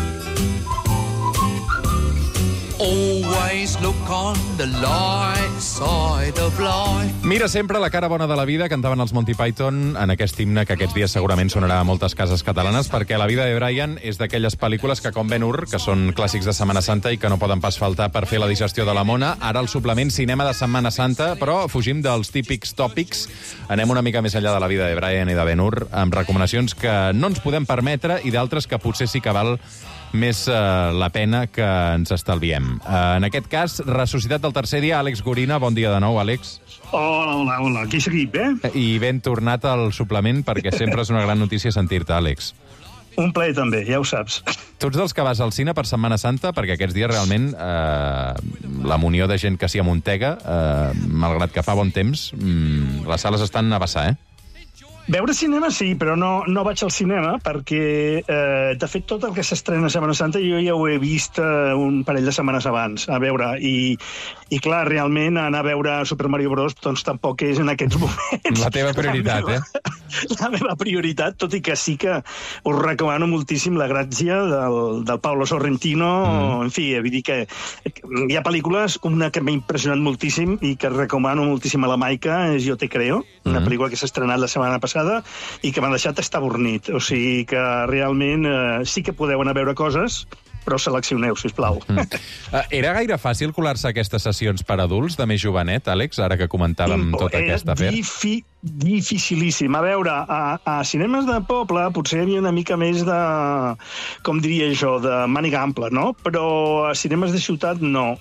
Always look on the light side. side of life. Mira sempre la cara bona de la vida, cantaven els Monty Python en aquest himne que aquests dies segurament sonarà a moltes cases catalanes, perquè La vida de Brian és d'aquelles pel·lícules que, com Ben-Hur, que són clàssics de Setmana Santa i que no poden pas faltar per fer la digestió de la mona. Ara el suplement cinema de Setmana Santa, però fugim dels típics tòpics. Anem una mica més enllà de La vida de Brian i de Ben-Hur, amb recomanacions que no ens podem permetre i d'altres que potser sí que val més eh, la pena que ens estalviem. Eh, en aquest cas, ressuscitat del tercer dia, Àlex Gorina. Bon dia de nou, Àlex. Hola, hola, hola. Aquí seguim, eh? I ben tornat al suplement, perquè sempre és una gran notícia sentir-te, Àlex. Un plaer també, ja ho saps. Tu ets dels que vas al cine per Setmana Santa, perquè aquests dies realment eh, la munió de gent que s'hi amuntega, eh, malgrat que fa bon temps, mm, les sales estan a vessar, eh? Veure cinema sí, però no, no vaig al cinema perquè, eh, de fet, tot el que s'estrena a Setmana Santa jo ja ho he vist eh, un parell de setmanes abans, a veure, i, i clar, realment anar a veure Super Mario Bros. Doncs tampoc és en aquests moments. La teva prioritat, la meva, eh? La meva prioritat, tot i que sí que us recomano moltíssim La gràcia del, del Paolo Sorrentino, mm. en fi, vull dir que hi ha pel·lícules, una que m'ha impressionat moltíssim i que recomano moltíssim a la Maica, és Jo te creo, una mm. pel·lícula que s'ha estrenat la setmana passada i que m'ha deixat estabornit. O sigui que realment eh, sí que podeu anar a veure coses, però seleccioneu, sisplau. Mm. Uh, era gaire fàcil colar-se a aquestes sessions per adults de més jovenet, Àlex, ara que comentàvem mm, tota aquesta afer? Difi dificilíssim. A veure, a, a cinemes de poble potser hi havia una mica més de, com diria jo, de màniga ampla, no? Però a cinemes de ciutat no.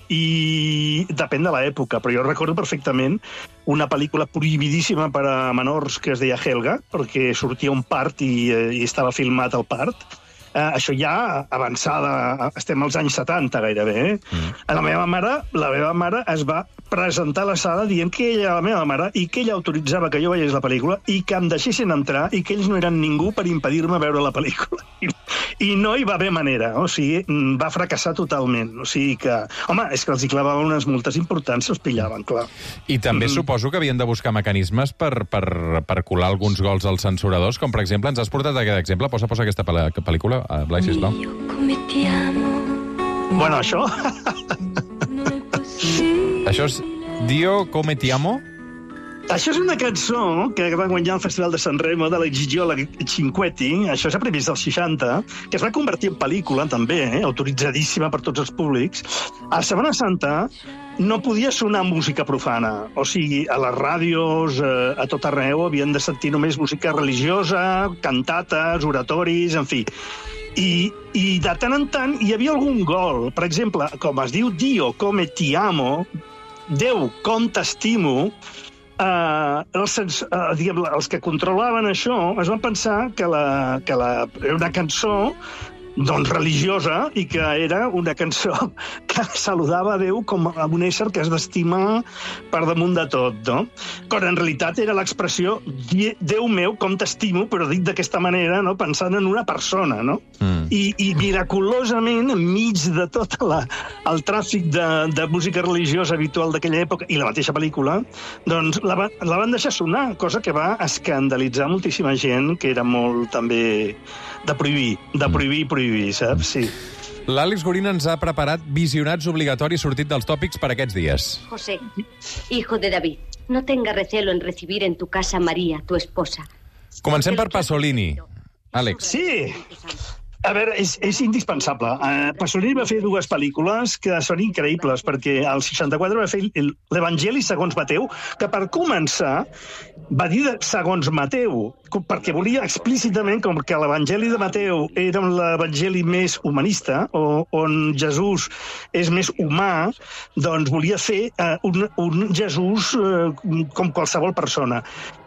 I depèn de l'època, però jo recordo perfectament una pel·lícula prohibidíssima per a menors que es deia Helga, perquè sortia un part i, i estava filmat el part. Uh, això ja avançada, estem als anys setanta gairebé, eh? Mm. La meva mare, la meva mare es va presentar a la sala dient que ella era la meva mare i que ella autoritzava que jo veiés la pel·lícula i que em deixessin entrar i que ells no eren ningú per impedir-me veure la pel·lícula. I, i no hi va haver manera, o sigui, va fracassar totalment. O sigui que, home, és que els hi clavaven unes multes importants, els pillaven, clar. I també mm. suposo que havien de buscar mecanismes per, per, per colar alguns gols als censuradors, com per exemple, ens has portat aquest exemple, posa, posa aquesta pel·lícula, uh, Blai, sisplau. Bueno, això... Això és Dio come ti amo? Això és una cançó que va guanyar el Festival de Sanremo de la Gigiola Cinquetti, això és a primers dels seixanta, que es va convertir en pel·lícula, també, eh, autoritzadíssima per tots els públics. A Setmana Santa no podia sonar música profana, o sigui, a les ràdios, eh, a tot arreu, havien de sentir només música religiosa, cantates, oratoris, en fi. I, i de tant en tant hi havia algun gol. Per exemple, com es diu Dio come ti amo, Déu com t'estimo, eh, els, eh, diguem, els que controlaven això es van pensar que, la, que la, era una cançó doncs religiosa i que era una cançó que saludava a Déu com a un ésser que has d'estimar per damunt de tot, no? Quan en realitat era l'expressió Déu meu, com t'estimo, però dit d'aquesta manera, no? Pensant en una persona, no? Mm. I, I miraculosament, enmig de tot la, el tràfic de, de música religiosa habitual d'aquella època i la mateixa pel·lícula, doncs la, va, la van deixar sonar, cosa que va escandalitzar moltíssima gent, que era molt també de prohibir, de prohibir i prohibir, saps? Sí. L'Àlex Gorina ens ha preparat visionats obligatoris sortit dels tòpics per aquests dies. José, hijo de David, no tenga recelo en recibir en tu casa a María, tu esposa. Comencem per Pasolini. Àlex. Sí! A veure, és, és indispensable. Uh, Pasolini va fer dues pel·lícules que són increïbles, perquè al seixanta-quatre va fer l'Evangeli segons Mateu, que per començar va dir segons Mateu, perquè volia explícitament, com que l'Evangeli de Mateu era l'Evangeli més humanista, o, on Jesús és més humà, doncs volia fer uh, un, un Jesús uh, com qualsevol persona.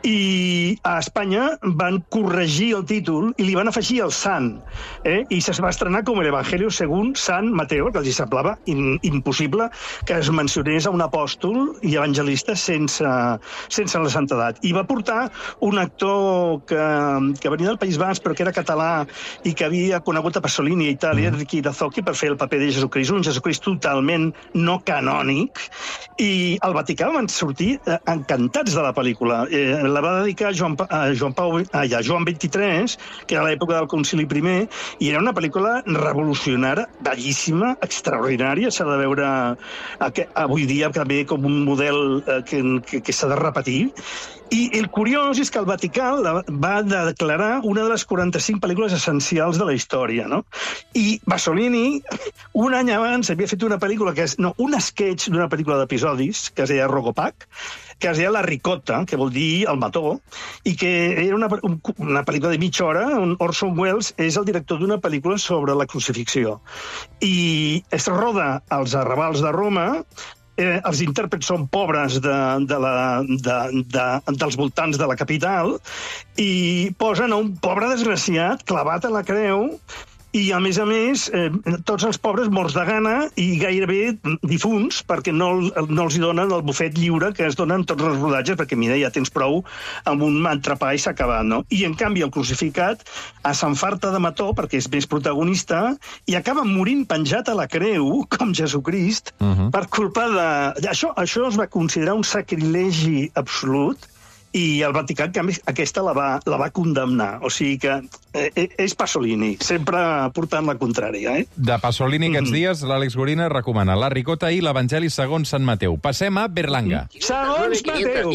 I a Espanya van corregir el títol i li van afegir el sant. Eh? I se va estrenar com l'Evangelio según Sant Mateo, que els semblava in, impossible que es mencionés a un apòstol i evangelista sense, sense la santedat. I va portar un actor que, que venia del País Basc, però que era català i que havia conegut a Pasolini a Itàlia, mm. Enrico Irazoki, per fer el paper de Jesucrist, un Jesucrist totalment no canònic, i al Vaticà van sortir eh, encantats de la pel·lícula. Eh, la va dedicar a Joan, a Joan, Pau, a Joan vint-i-tres, que era l'època del Concili Primer, i era una pel·lícula revolucionària, bellíssima, extraordinària, s'ha de veure avui dia també com un model eh, que, que, que s'ha de repetir. I el curiós és que el Vaticà va declarar una de les quaranta-cinc pel·lícules essencials de la història, no? I Pasolini, un any abans, havia fet una pel·lícula que és... No, un sketch d'una pel·lícula d'episodis, que es deia Rogopac, que es deia La Ricota, que vol dir el mató, i que era una, una pel·lícula de mitja hora on Orson Welles és el director d'una pel·lícula sobre la crucifixió. I es roda als arrabals de Roma. Eh, els intèrprets són pobres de, de la, de, de, dels voltants de la capital i posen a un pobre desgraciat clavat a la creu i, a més a més, eh, tots els pobres morts de gana i gairebé difunts perquè no, no els donen el bufet lliure que es donen tots els rodatges, perquè, mira, ja tens prou amb un entrepà i s'ha acabat, no? I, en canvi, el crucificat s'enfarta de mató perquè és més protagonista i acaba morint penjat a la creu, com Jesucrist, uh-huh. per culpa de... Això, això es va considerar un sacrilegi absolut i el Vaticà, en canvi, aquesta la va, la va condemnar. O sigui que eh, és Pasolini, sempre portant la contrària. Eh? De Pasolini aquests dies, l'Àlex Gorina recomana La Ricota i l'Evangeli segons Sant Mateu. Passem a Berlanga. Segons Mateu!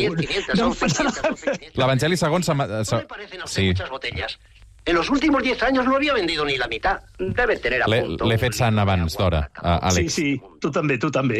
L'Evangeli segons Sant Mateu... Sí. En los últimos diez años no había vendido ni la mitad. Debe tener a punto. L'he fet sant abans d'hora, Àlex. Sí, sí, tu també, tu també.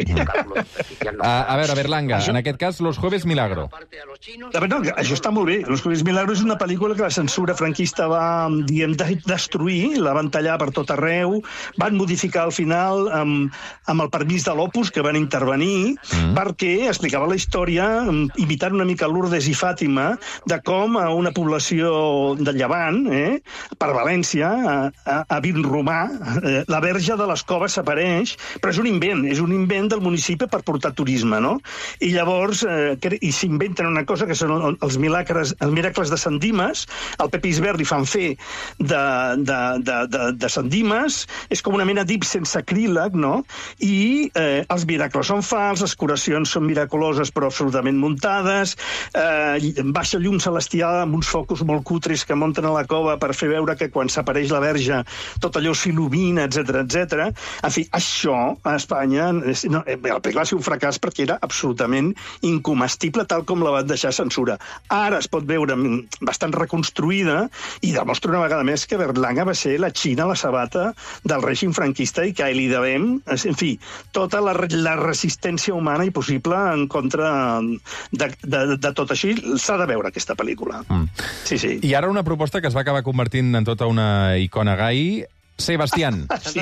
A, a veure, Berlanga, en aquest cas, Los Jueves Milagro. A veure, no, això està molt bé. Los Jueves Milagro és una pel·lícula que la censura franquista va, diguem, destruir, la van tallar per tot arreu, van modificar al final amb, amb el permís de l'Opus, que van intervenir, mm. perquè explicava la història, imitant una mica Lourdes i Fàtima, de com a una població del Llevant, eh, per València, a, a, a Vinromà, eh, la verge de les Coves s'apareix, però és un invent, és un invent del municipi per portar turisme, no? I llavors eh, i s'inventen una cosa que són els milagres, els miracles de Sant Dimes, el Pepe Isbert li fan fer de, de, de, de, de Sant Dimes, és com una mena d'Ibsen sacríleg, no? I eh, els miracles són fals, les curacions són miraculoses però absolutament muntades, eh, baixa llum celestial amb uns focus molt cutres que munten a la cova per fer veure que quan s'apareix la verge tot allò s'il·lumina, etcètera, etcètera. En fi, això a Espanya no, la pel·lícula va ser un fracàs perquè era absolutament incomestible tal com la van deixar censura. Ara es pot veure bastant reconstruïda i demostra una vegada més que Berlanga va ser la Xina, la sabata del règim franquista i que li devem, en fi, tota la, la resistència humana i possible en contra de, de, de tot així. S'ha de veure aquesta pel·lícula. Mm. Sí, sí. I ara una proposta que es va acabar convertint en tota una icona gai, Sebastián. Sí.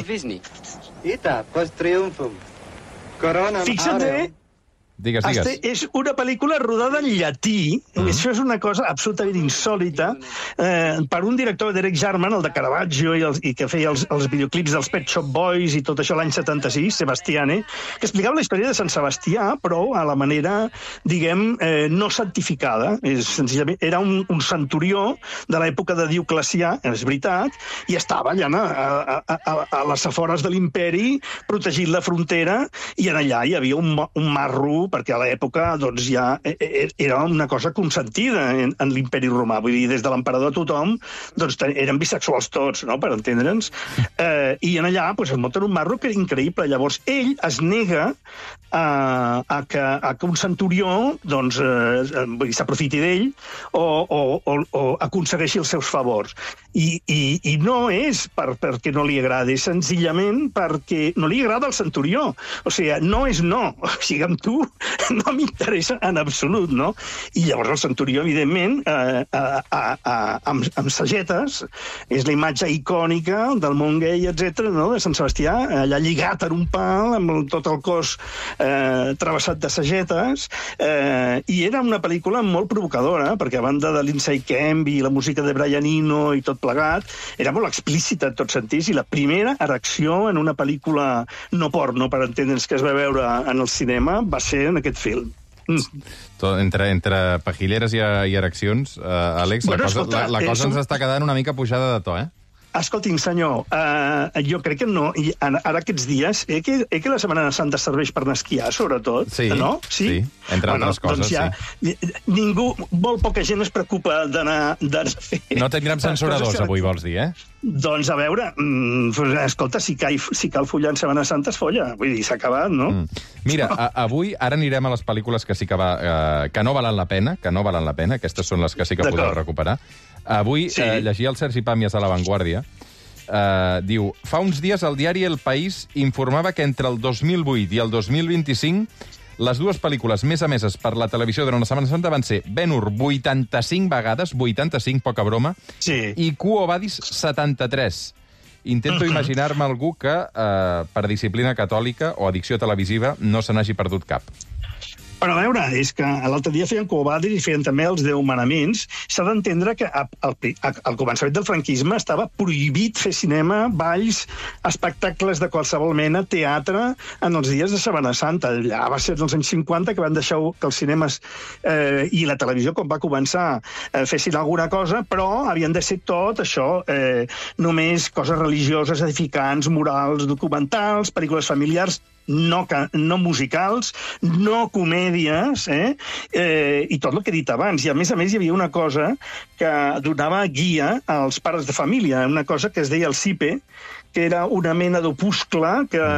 Ita, post triomfum. Corona. Fixa't, eh? Digues, digues. Este és una pel·lícula rodada en llatí. Mm. Això és una cosa absolutament insòlita. Eh, per un director, Derek Jarman, el de Caravaggio, i, els, i que feia els, els videoclips dels Pet Shop Boys i tot això l'any setanta-sis, Sebastiane, que explicava la història de Sant Sebastià, però a la manera, diguem, eh, no santificada. És, senzillament, era un, un centurió de l'època de Dioclecià, és veritat, i estava allà a, a, a, a les afores de l'imperi, protegint la frontera, i en allà hi havia un, un marro perquè a l'època doncs, ja era una cosa consentida en, en l'imperi romà. Vull dir, des de l'emperador a tothom doncs, eren bisexuals tots, no?, per entendre'ns. Eh, I en allà doncs, es munten un marro que era increïble. Llavors, ell es nega a, a, que, a que un centurió doncs, eh, s'aprofiti d'ell o, o, o, o aconsegueixi els seus favors. I, i, i no és per, perquè no li agrada, és senzillament perquè no li agrada el centurió. O sigui, no és no. O sigui, amb tu no m'interessa en absolut, no? I llavors el centurió, evidentment, eh, a, a, a, amb, amb sagetes, és la imatge icònica del món gai, etcètera, no?, de Sant Sebastià, allà lligat en un pal, amb tot el cos eh, travessat de sagetes, eh, i era una pel·lícula molt provocadora, perquè a banda de Lindsay Kemp i la música de Brian Eno i tot plegat, era molt explícita en tots sentits, i la primera erecció en una pel·lícula no porno, per entendre'ns, que es va veure en el cinema, va ser en aquest film. Tot, entre, entre pajilleres i, i ereccions, uh, Àlex, Bueno, la cosa, escolta, la, la cosa és un- ens està quedant una mica pujada de to, eh? Escolti'm, senyor, uh, jo crec que no. I ara ara aquests dies, eh que, eh que la Setmana Santa serveix per anar a esquiar, sobretot, Sí, no? sí, entre altres coses, doncs ja, sí. Ningú, molt poca gent es preocupa d'anar d'anar a fer... No tindrem censuradors coses que- avui, vols dir, eh? Doncs, a veure, mm, escolta, si, cai, si cal follar en Setmana Santa es folla. Vull dir, s'ha acabat, no? Mm. Mira, a, avui, ara anirem a les pel·lícules que sí que, va, eh, que no valen la pena, que no valen la pena, aquestes són les que sí que podeu recuperar. Avui sí. eh, llegia el Sergi Pàmies a La Vanguardia. Eh, diu, fa uns dies el diari El País informava que entre el dos mil vuit i el dos mil vint-i-cinc les dues pel·lícules més emeses per la televisió durant la Setmana Santa van ser Ben-Hur vuitanta-cinc vegades, vuitanta-cinc, poca broma, sí. i Quo Vadis setanta-tres. Intento Mhm. imaginar-me algú que, eh, per disciplina catòlica o addicció televisiva, no se n'hagi perdut cap. Però a veure, és que l'altre dia feien Covadis i feien també els Deu Manaments. S'ha d'entendre que al, al començament del franquisme estava prohibit fer cinema, balls, espectacles de qualsevol mena, teatre, en els dies de Setmana Santa. Allà va ser als anys cinquanta que van deixar que els cinemes eh, i la televisió, com va començar, eh, fessin alguna cosa, però havien de ser tot això, eh, només coses religioses, edificants, morals, documentals, pel·lícules familiars, no, no musicals, no comèdies, eh? Eh, i tot el que he dit abans. I a més a més hi havia una cosa que donava guia als pares de família, una cosa que es deia el CIPE, que era una mena d'opuscle que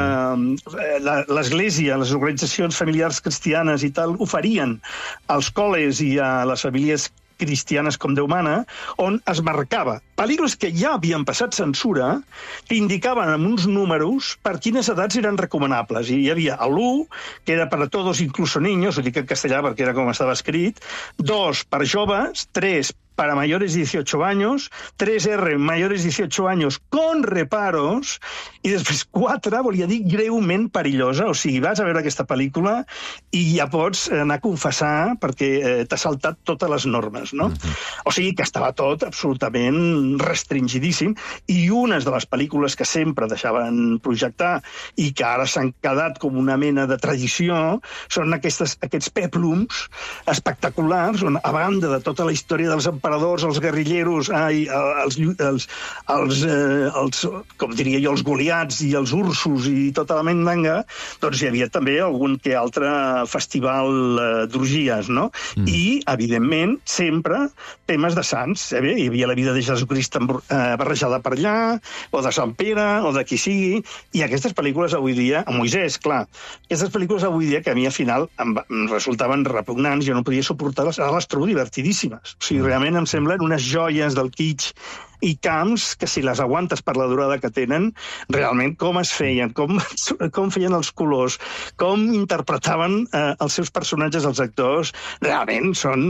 eh, l'Església, les organitzacions familiars cristianes i tal, oferien als col·les i a les famílies cristianes com Déu mana, on es marcava pel·lícules que ja havien passat censura, que indicaven amb uns números per quines edats eren recomanables. I hi havia l'u, que era per a todos, incluso niños, ho dic en castellà perquè era com estava escrit, dos, per joves, tres, para mayores de dieciocho años, tres erre, mayores de dieciocho años con reparos, i després quatre, volia dir greument perillosa. O sigui, vas a veure aquesta pel·lícula i ja pots anar a confessar perquè eh, t'ha saltat totes les normes, no? Mm-hmm. O sigui que estava tot absolutament restringidíssim, i unes de les pel·lícules que sempre deixaven projectar i que ara s'han quedat com una mena de tradició són aquestes, aquests peplums espectaculars on, a banda de tota la història dels emperadors, els guerrilleros, ai, els, els, els, eh, els, com diria jo, els goliats i els ursos i tota la mendanga, doncs hi havia també algun que altre festival eh, d'orgies, no? Mm. I, evidentment, sempre temes de sants. Eh? Hi havia la vida de Jesucrist eh, barrejada per allà, o de Sant Pere, o de qui sigui, i aquestes pel·lícules avui dia, a Moisès, clar, aquestes pel·lícules avui dia que a mi al final em, em resultaven repugnants, jo no podia suportar-les, ara les trobo divertidíssimes. O sigui, realment em semblen unes joies del kitsch i camps que, si les aguantes per la durada que tenen, realment com es feien, com, com feien els colors, com interpretaven eh, els seus personatges, els actors, realment són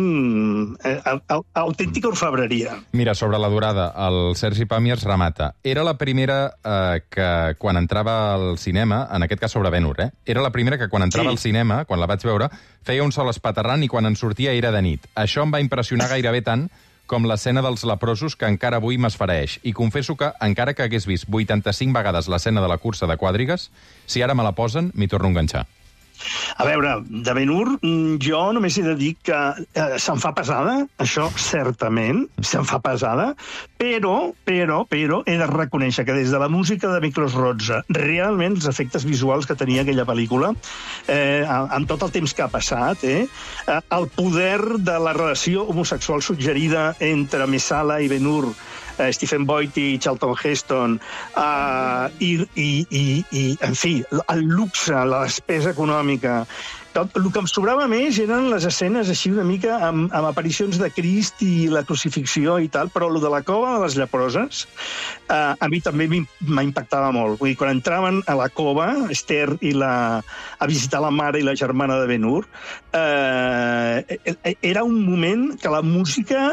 eh, autèntica orfebreria. Mira, sobre la durada, el Sergi Pàmies remata. Era la primera eh, que, quan entrava al cinema, en aquest cas sobre Ben-Hur, eh? Era la primera que quan entrava sí. al cinema, quan la vaig veure, feia un sol espaterrant i quan en sortia era de nit. Això em va impressionar gairebé tant com l'escena dels leprosos, que encara avui m'esfereix. I confesso que, encara que hagués vist vuitanta-cinc vegades l'escena de la cursa de quàdrigues, si ara me la posen, m'hi torno a enganxar. A veure, de Ben-Hur, jo només he de dir que eh, se'n fa pesada, això certament, se'n fa pesada, però, però, però, he de reconèixer que des de la música de Miklos Rozsa, realment els efectes visuals que tenia aquella pel·lícula, eh, amb tot el temps que ha passat, eh, el poder de la relació homosexual suggerida entre Messala i Ben-Hur, Uh, Stephen Boyd i Charlton Heston, uh, i, i, i, i, en fi, el luxe, la despesa econòmica. Tot, el que em sobrava més eren les escenes així una mica amb, amb aparicions de Crist i la crucifixió i tal, però el de la cova de les leproses uh, a mi també m'impactava molt. Vull dir, quan entraven a la cova, Esther i la, a visitar la mare i la germana de Ben-Hur, uh, era un moment que la música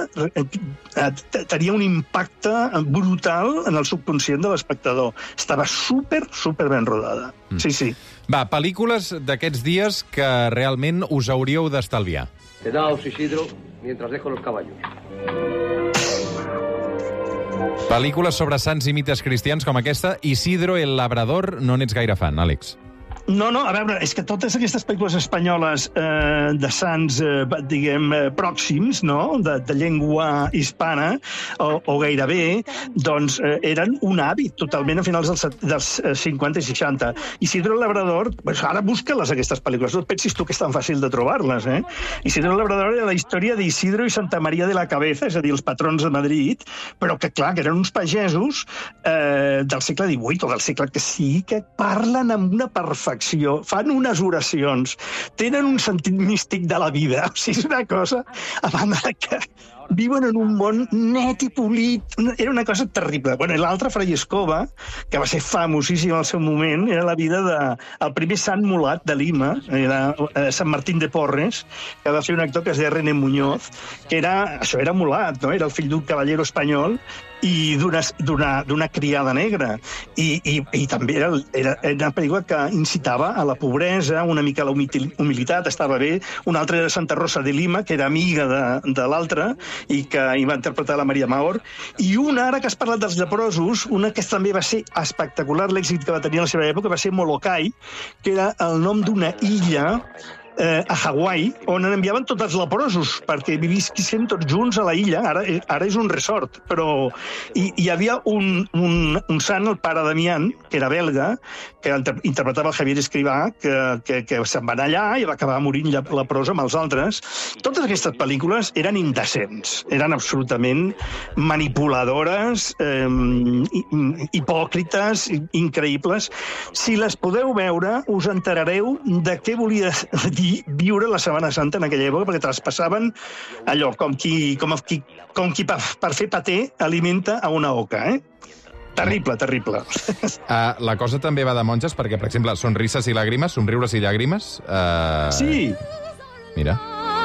tenia un impacte brutal en el subconscient de l'espectador. Estava super, super ben rodada. Mm. Sí, sí. Va, pel·lícules d'aquests dies que realment us hauríeu d'estalviar. Quedaos, Isidro, mientras dejo los caballos. Pel·lícules sobre sants i mites cristians com aquesta. Isidro el Labrador, no n'ets gaire fan, Àlex. No, no, a veure, és que totes aquestes pel·lícules espanyoles eh, de sants, eh, diguem, eh, pròxims, no?, de, de llengua hispana, o, o gairebé, doncs eh, eren un hàbit totalment a finals dels, dels cinquanta i seixanta. Isidro el Labrador, pues ara busca-les, aquestes pel·lícules, no et pensis tu que és tan fàcil de trobar-les, eh? Isidro el Labrador era la història d'Isidro i Santa Maria de la Cabeza, és a dir, els patrons de Madrid, però que, clar, que eren uns pagesos eh, del segle divuit o del segle que sí, que parlen amb una perfecció, fan unes oracions, tenen un sentit místic de la vida. O sigui, és una cosa, a banda que viuen en un món net i polit. Era una cosa terrible. Bueno, l'altre, Fray Escoba, que va ser famosíssim al seu moment, era la vida de el primer sant mulat de Lima, era Sant Martín de Porres, que va fer un actor que es deia René Muñoz, que era, això era mulat, no? Era el fill d'un cavallero espanyol i d'una criada negra. I, i, i també era, era, era una pel·lícula que incitava a la pobresa, una mica a la humilitat, estava bé. Una altra era Santa Rosa de Lima, que era amiga de, de l'altra, i que hi va interpretar la Maria Maor. I una, ara que has parlat dels leprosos, una que també va ser espectacular, l'èxit que va tenir a la seva època, va ser Molokai, que era el nom d'una illa Eh, a Hawaii, on enviaven tots els leprosos perquè vivissin tots junts a la illa. Ara, ara és un resort, però hi, hi havia un, un, un sant, el pare Damián, que era belga, que interpretava el Javier Escrivà, que, que, que se'n va anar allà i va acabar morint leprós amb els altres. Totes aquestes pel·lícules eren indecents, eren absolutament manipuladores, eh, hipòcrites, increïbles. Si les podeu veure, us enterareu de què volia dir viure la Setmana Santa en aquella època, perquè te les passaven allò, com qui, com qui, com qui per, per fer paté alimenta a una oca, eh? Terrible, terrible. Uh, la cosa també va de monges, perquè, per exemple, sonrises i làgrimes, somriures i llàgrimes... Uh... Sí. Mira.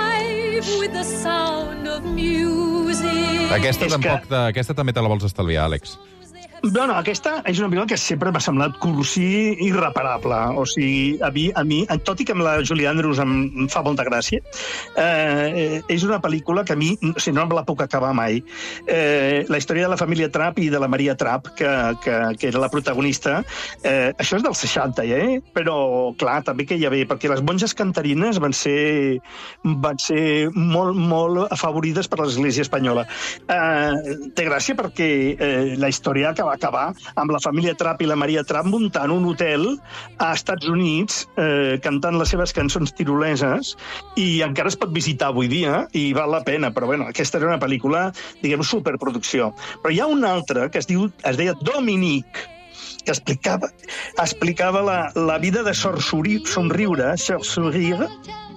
Aquesta, tampoc, que... aquesta també te la vols estalviar, Àlex. Bueno, aquesta és una pel·lícula que sempre m'ha semblat cursí irreparable. O sigui, a mi, a mi tot i que amb la Julie Andrews em fa molta gràcia, eh, és una pel·lícula que a mi, o sigui, no em la puc acabar mai. Eh, la història de la família Trapp i de la Maria Trapp, que, que, que era la protagonista, eh, això és del seixanta, eh? Però, clar, també que hi ha bé, perquè les monges cantarines van ser, van ser molt, molt afavorides per l'Església espanyola. Eh, té gràcia perquè eh, la història acaba acabar amb la família Trapp i la Maria Trapp muntant un hotel a Estats Units, eh, cantant les seves cançons tiroleses, i encara es pot visitar avui dia i val la pena, però bueno, aquesta era una pel·lícula, diguem, superproducció. Però hi ha una altra que es diu, es deia Dominique, que explicava, explicava la, la vida de Sorsuri, somriure, Sorsurire.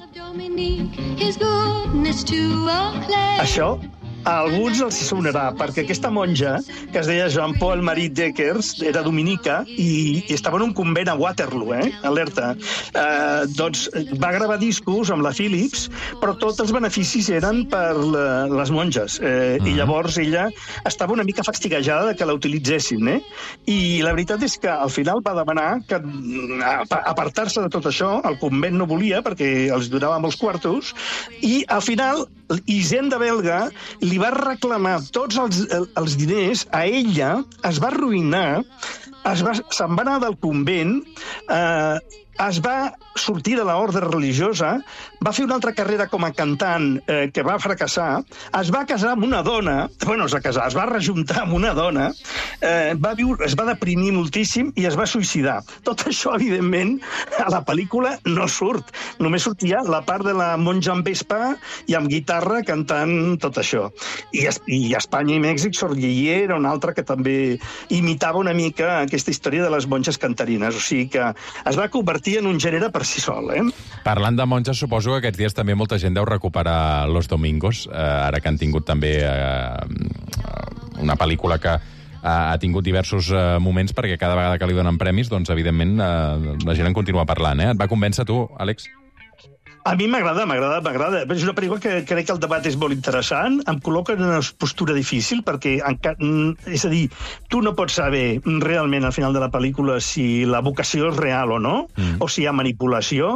Això a alguns els sonarà, perquè aquesta monja, que es deia Jean-Paul Marie Deckers, era dominica i, i estava en un convent a Waterloo, eh? Alerta. Eh, doncs va gravar discos amb la Philips, però tots els beneficis eren per la, les monges. Eh, mm. I llavors ella estava una mica fastiguejada de que la utilitzessin, eh? I la veritat és que al final va demanar que apartar-se de tot això, el convent no volia perquè els donava molts quartos, i al final Hisenda belga li va reclamar tots els, els diners a ella, es va arruïnar, es va, se'n va anar del convent, eh, es va sortir de l'ordre religiosa, va fer una altra carrera com a cantant eh, que va fracassar, es va casar amb una dona, bueno, es va casar, es va rejuntar amb una dona, eh, va viure, es va deprimir moltíssim i es va suïcidar. Tot això, evidentment, a la pel·lícula no surt. Només sortia la part de la monja amb vespa i amb guitarra cantant tot això. I, i a Espanya i Mèxic sort Lleyer, era una altra que també imitava una mica aquesta història de les monges cantarines. O sigui que es va convertir en un gènere per si sol, eh? Parlant de monges, suposo que aquests dies també molta gent deu recuperar Los Domingos, eh, ara que han tingut també eh, una pel·lícula que eh, ha tingut diversos eh, moments, perquè cada vegada que li donen premis, doncs, evidentment, eh, la gent en continua parlant, eh? Et va convèncer, tu, Àlex? A mi m'agrada, m'agrada, m'agrada. És una pel·lícula que crec que el debat és molt interessant, em col·loca en una postura difícil, perquè, és a dir, tu no pots saber realment al final de la pel·lícula si la vocació és real o no, mm. o si hi ha manipulació,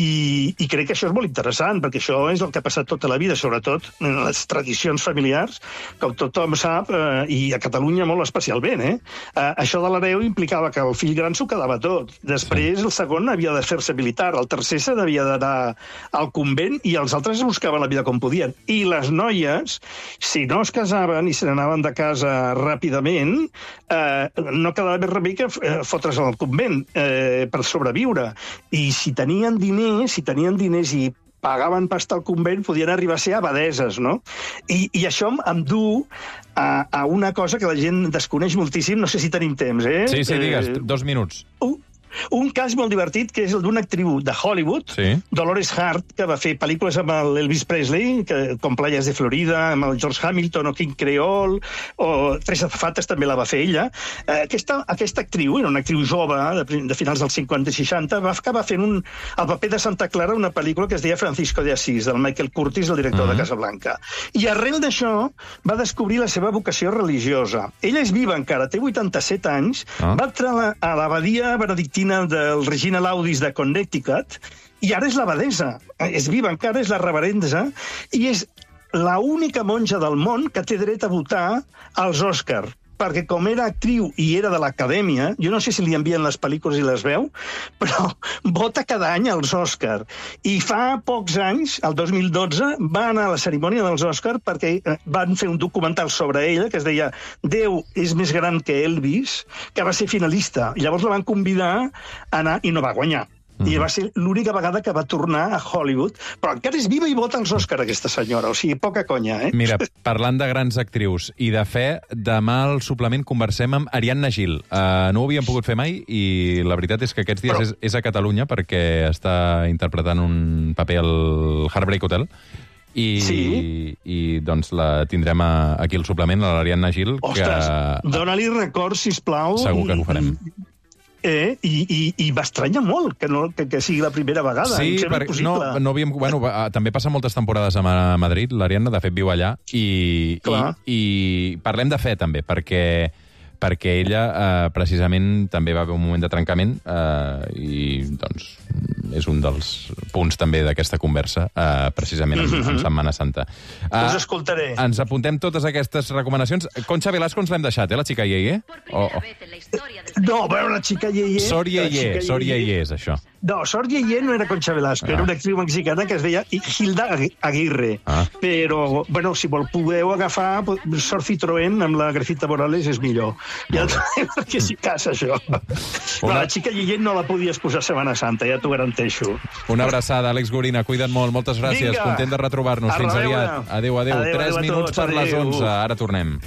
i, i crec que això és molt interessant, perquè això és el que ha passat tota la vida, sobretot en les tradicions familiars, que tothom sap, eh, i a Catalunya molt especialment, eh? eh això de l'hereu implicava que el fill gran s'ho quedava tot. Després, el segon havia de fer-se militar, el tercer se devia d'anar al convent i els altres buscaven la vida com podien. I les noies, si no es casaven i se n'anaven de casa ràpidament, eh, no quedava més remei que fotre's al convent eh, per sobreviure. I si tenien diners, si tenien diners i pagaven pasta al convent, podien arribar a ser abadeses, no? I, i això em du a, a una cosa que la gent desconeix moltíssim, no sé si tenim temps, eh? Sí, sí, digues, eh, dos minuts. Uh, Un cas molt divertit, que és el d'una actriu de Hollywood, sí. Dolores Hart, que va fer pel·lícules amb l'Elvis Presley, que, com Playas de Florida, amb el George Hamilton o King Creole, o Tres azafates també la va fer ella. Eh, aquesta, aquesta actriu, era una actriu jove, de, de finals dels cinquanta i seixanta, va acabar fent un, el paper de Santa Clara, una pel·lícula que es deia Francisco de Asís, del Michael Curtis, el director mm-hmm. de Casablanca. I arrel d'això va descobrir la seva vocació religiosa. Ella és viva encara, té vuitanta-set anys, ah. va entrar a l'abadia benedictina del Regina Laudis de Connecticut, i ara és l'abadesa. És viva encara, és la reverenda, i és l'única monja del món que té dret a votar als Òscar. Perquè com era actriu i era de l'acadèmia, jo no sé si li envien les pel·lícules i les veu, però vota cada any als Òscar. I fa pocs anys, el dos mil dotze, va anar a la cerimònia dels Òscar perquè van fer un documental sobre ella que es deia Déu és més gran que Elvis, que va ser finalista. I llavors la van convidar a anar i no va guanyar. I va ser l'única vegada que va tornar a Hollywood, però encara és viva i vota als Òscar, aquesta senyora, o sigui, poca conya, eh? Mira, parlant de grans actrius i de fe, demà al suplement conversem amb Ariadna Gil. Uh, no ho havíem pogut fer mai i la veritat és que aquests dies però... és, és a Catalunya perquè està interpretant un paper al Heartbreak Hotel i, sí. i doncs la tindrem a, aquí al suplement, a l'Ariadna Gil. Ostres, que... dona-li record, sisplau. Segur que ho farem. Eh, i, i, i m'estranya molt que, no, que, que sigui la primera vegada. Sí, perquè no, no havíem... Bueno, va, també passa moltes temporades a Madrid, l'Ariadna, de fet, viu allà, i, i, i parlem de fe, també, perquè, perquè ella, eh, precisament, també va haver un moment de trencament, eh, i, doncs, és un dels punts, també, d'aquesta conversa, eh, precisament en, en Setmana Santa. Uh, Us escoltaré. Ens apuntem totes aquestes recomanacions. Concha Velasco ens l'hem deixat, eh, la xica Yeye? O, o... No, a veure, la xica Yeye... Sor Yeye, Sor Yeye és això. No, Sor Yeye no era Concha Velasco, ah. era una actriu mexicana que es deia Hilda Aguirre. Ah. Però, bueno, si vol podeu agafar Sor Citroën amb la Gracita Morales és millor. Ja perquè si casa, això. Una... Però la xica Yeye no la podies posar Setmana Santa, ja t'ho garanteixo. Una abraçada, Àlex Gorina, cuida't molt, moltes gràcies. Vinga. Content de retrobar-nos. Fins aviat. Adéu, adéu. adéu Tres adéu minuts tots, per adéu. Les onze. Ara tornem.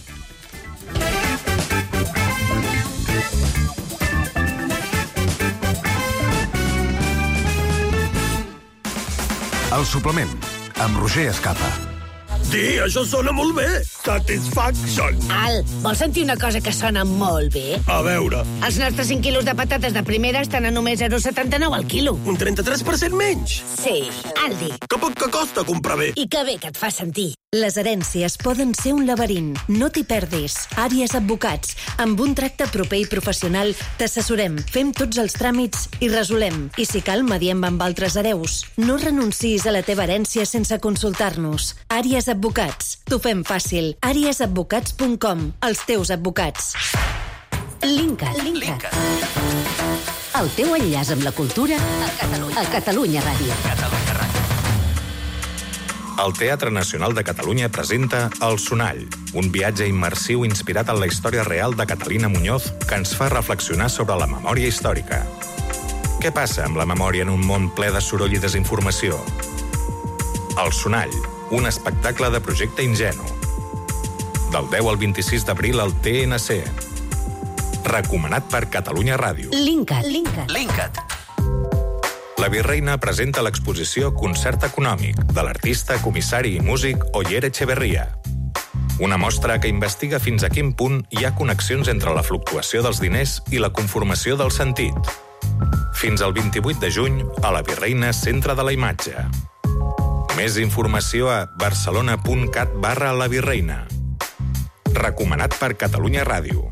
El suplement, amb Roger Escapa. Sí, això sona molt bé. Satisfaction. Al, vols sentir una cosa que sona molt bé? A veure. Els nostres cinc quilos de patates de primera estan a només zero coma setanta-nou al quilo. Un trenta-tres per cent menys? Sí, Aldi. Que poc que costa comprar bé. I que bé que et fa sentir. Les herències poden ser un laberint. No t'hi perdis. Àries Advocats. Amb un tracte proper i professional t'assessorem, fem tots els tràmits i resolem. I si cal, mediem amb altres hereus. No renuncis a la teva herència sense consultar-nos. Àries Advocats. T'ho fem fàcil. àries advocats punt com. Els teus advocats. Linkat. Linkat. El teu enllaç amb la cultura a Catalunya, a Catalunya Ràdio. Catalunya Ràdio. El Teatre Nacional de Catalunya presenta El Sonall, un viatge immersiu inspirat en la història real de Catalina Muñoz que ens fa reflexionar sobre la memòria històrica. Què passa amb la memòria en un món ple de soroll i desinformació? El Sonall, un espectacle de projecte ingenu. Del deu al vint-i-sis d'abril al T N C. Recomanat per Catalunya Ràdio. Linkat. Linkat. Linkat. La Virreina presenta l'exposició Concert Econòmic de l'artista, comissari i músic Oyer Echeverría. Una mostra que investiga fins a quin punt hi ha connexions entre la fluctuació dels diners i la conformació del sentit. Fins al vint-i-vuit de juny a la Virreina Centre de la Imatge. Més informació a barcelona.cat barra la Virreina. Recomanat per Catalunya Ràdio.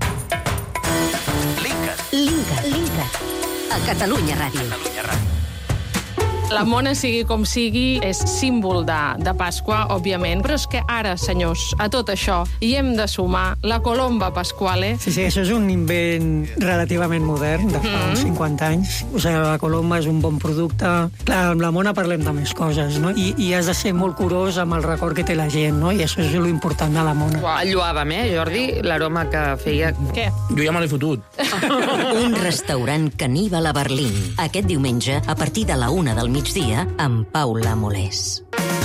Linka. Linka. A Catalunya Ràdio. Catalunya Ràdio. La mona, sigui com sigui, és símbol de, de Pasqua, òbviament, però és que ara, senyors, a tot això hi hem de sumar la colomba pasquale. Sí, sí, això és un invent relativament modern, de fa mm. uns cinquanta anys. O sigui, la colomba és un bon producte. Clar, amb la mona parlem de més coses, no? I, i has de ser molt curós amb el record que té la gent, no? I això és l'important de la mona. Uau, lloàvem, eh, Jordi, l'aroma que feia... Què? Jo ja me l'he fotut. Un restaurant caníbal a Berlín. Aquest diumenge, a partir de la una del migdia, amb Paula Molés.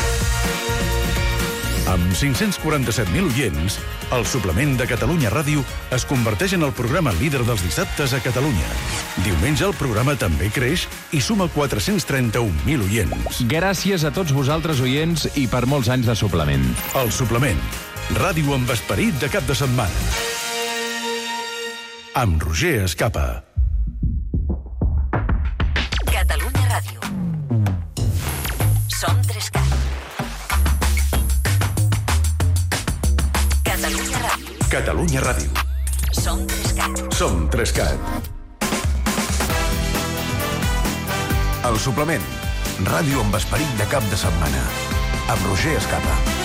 Amb cinc-cents quaranta-set mil oients, el suplement de Catalunya Ràdio es converteix en el programa líder dels dissabtes a Catalunya. Diumenge el programa també creix i suma quatre-cents trenta-un mil oients. Gràcies a tots vosaltres, oients, i per molts anys de suplement. El suplement. Ràdio amb esperit de cap de setmana. Amb Roger Escapa. Catalunya Ràdio. Som tres-cat. Catalunya Ràdio. Catalunya Ràdio. Som tres-cat. Som tres-cat. El suplement. Ràdio amb esperit de cap de setmana. Amb Roger Escapa.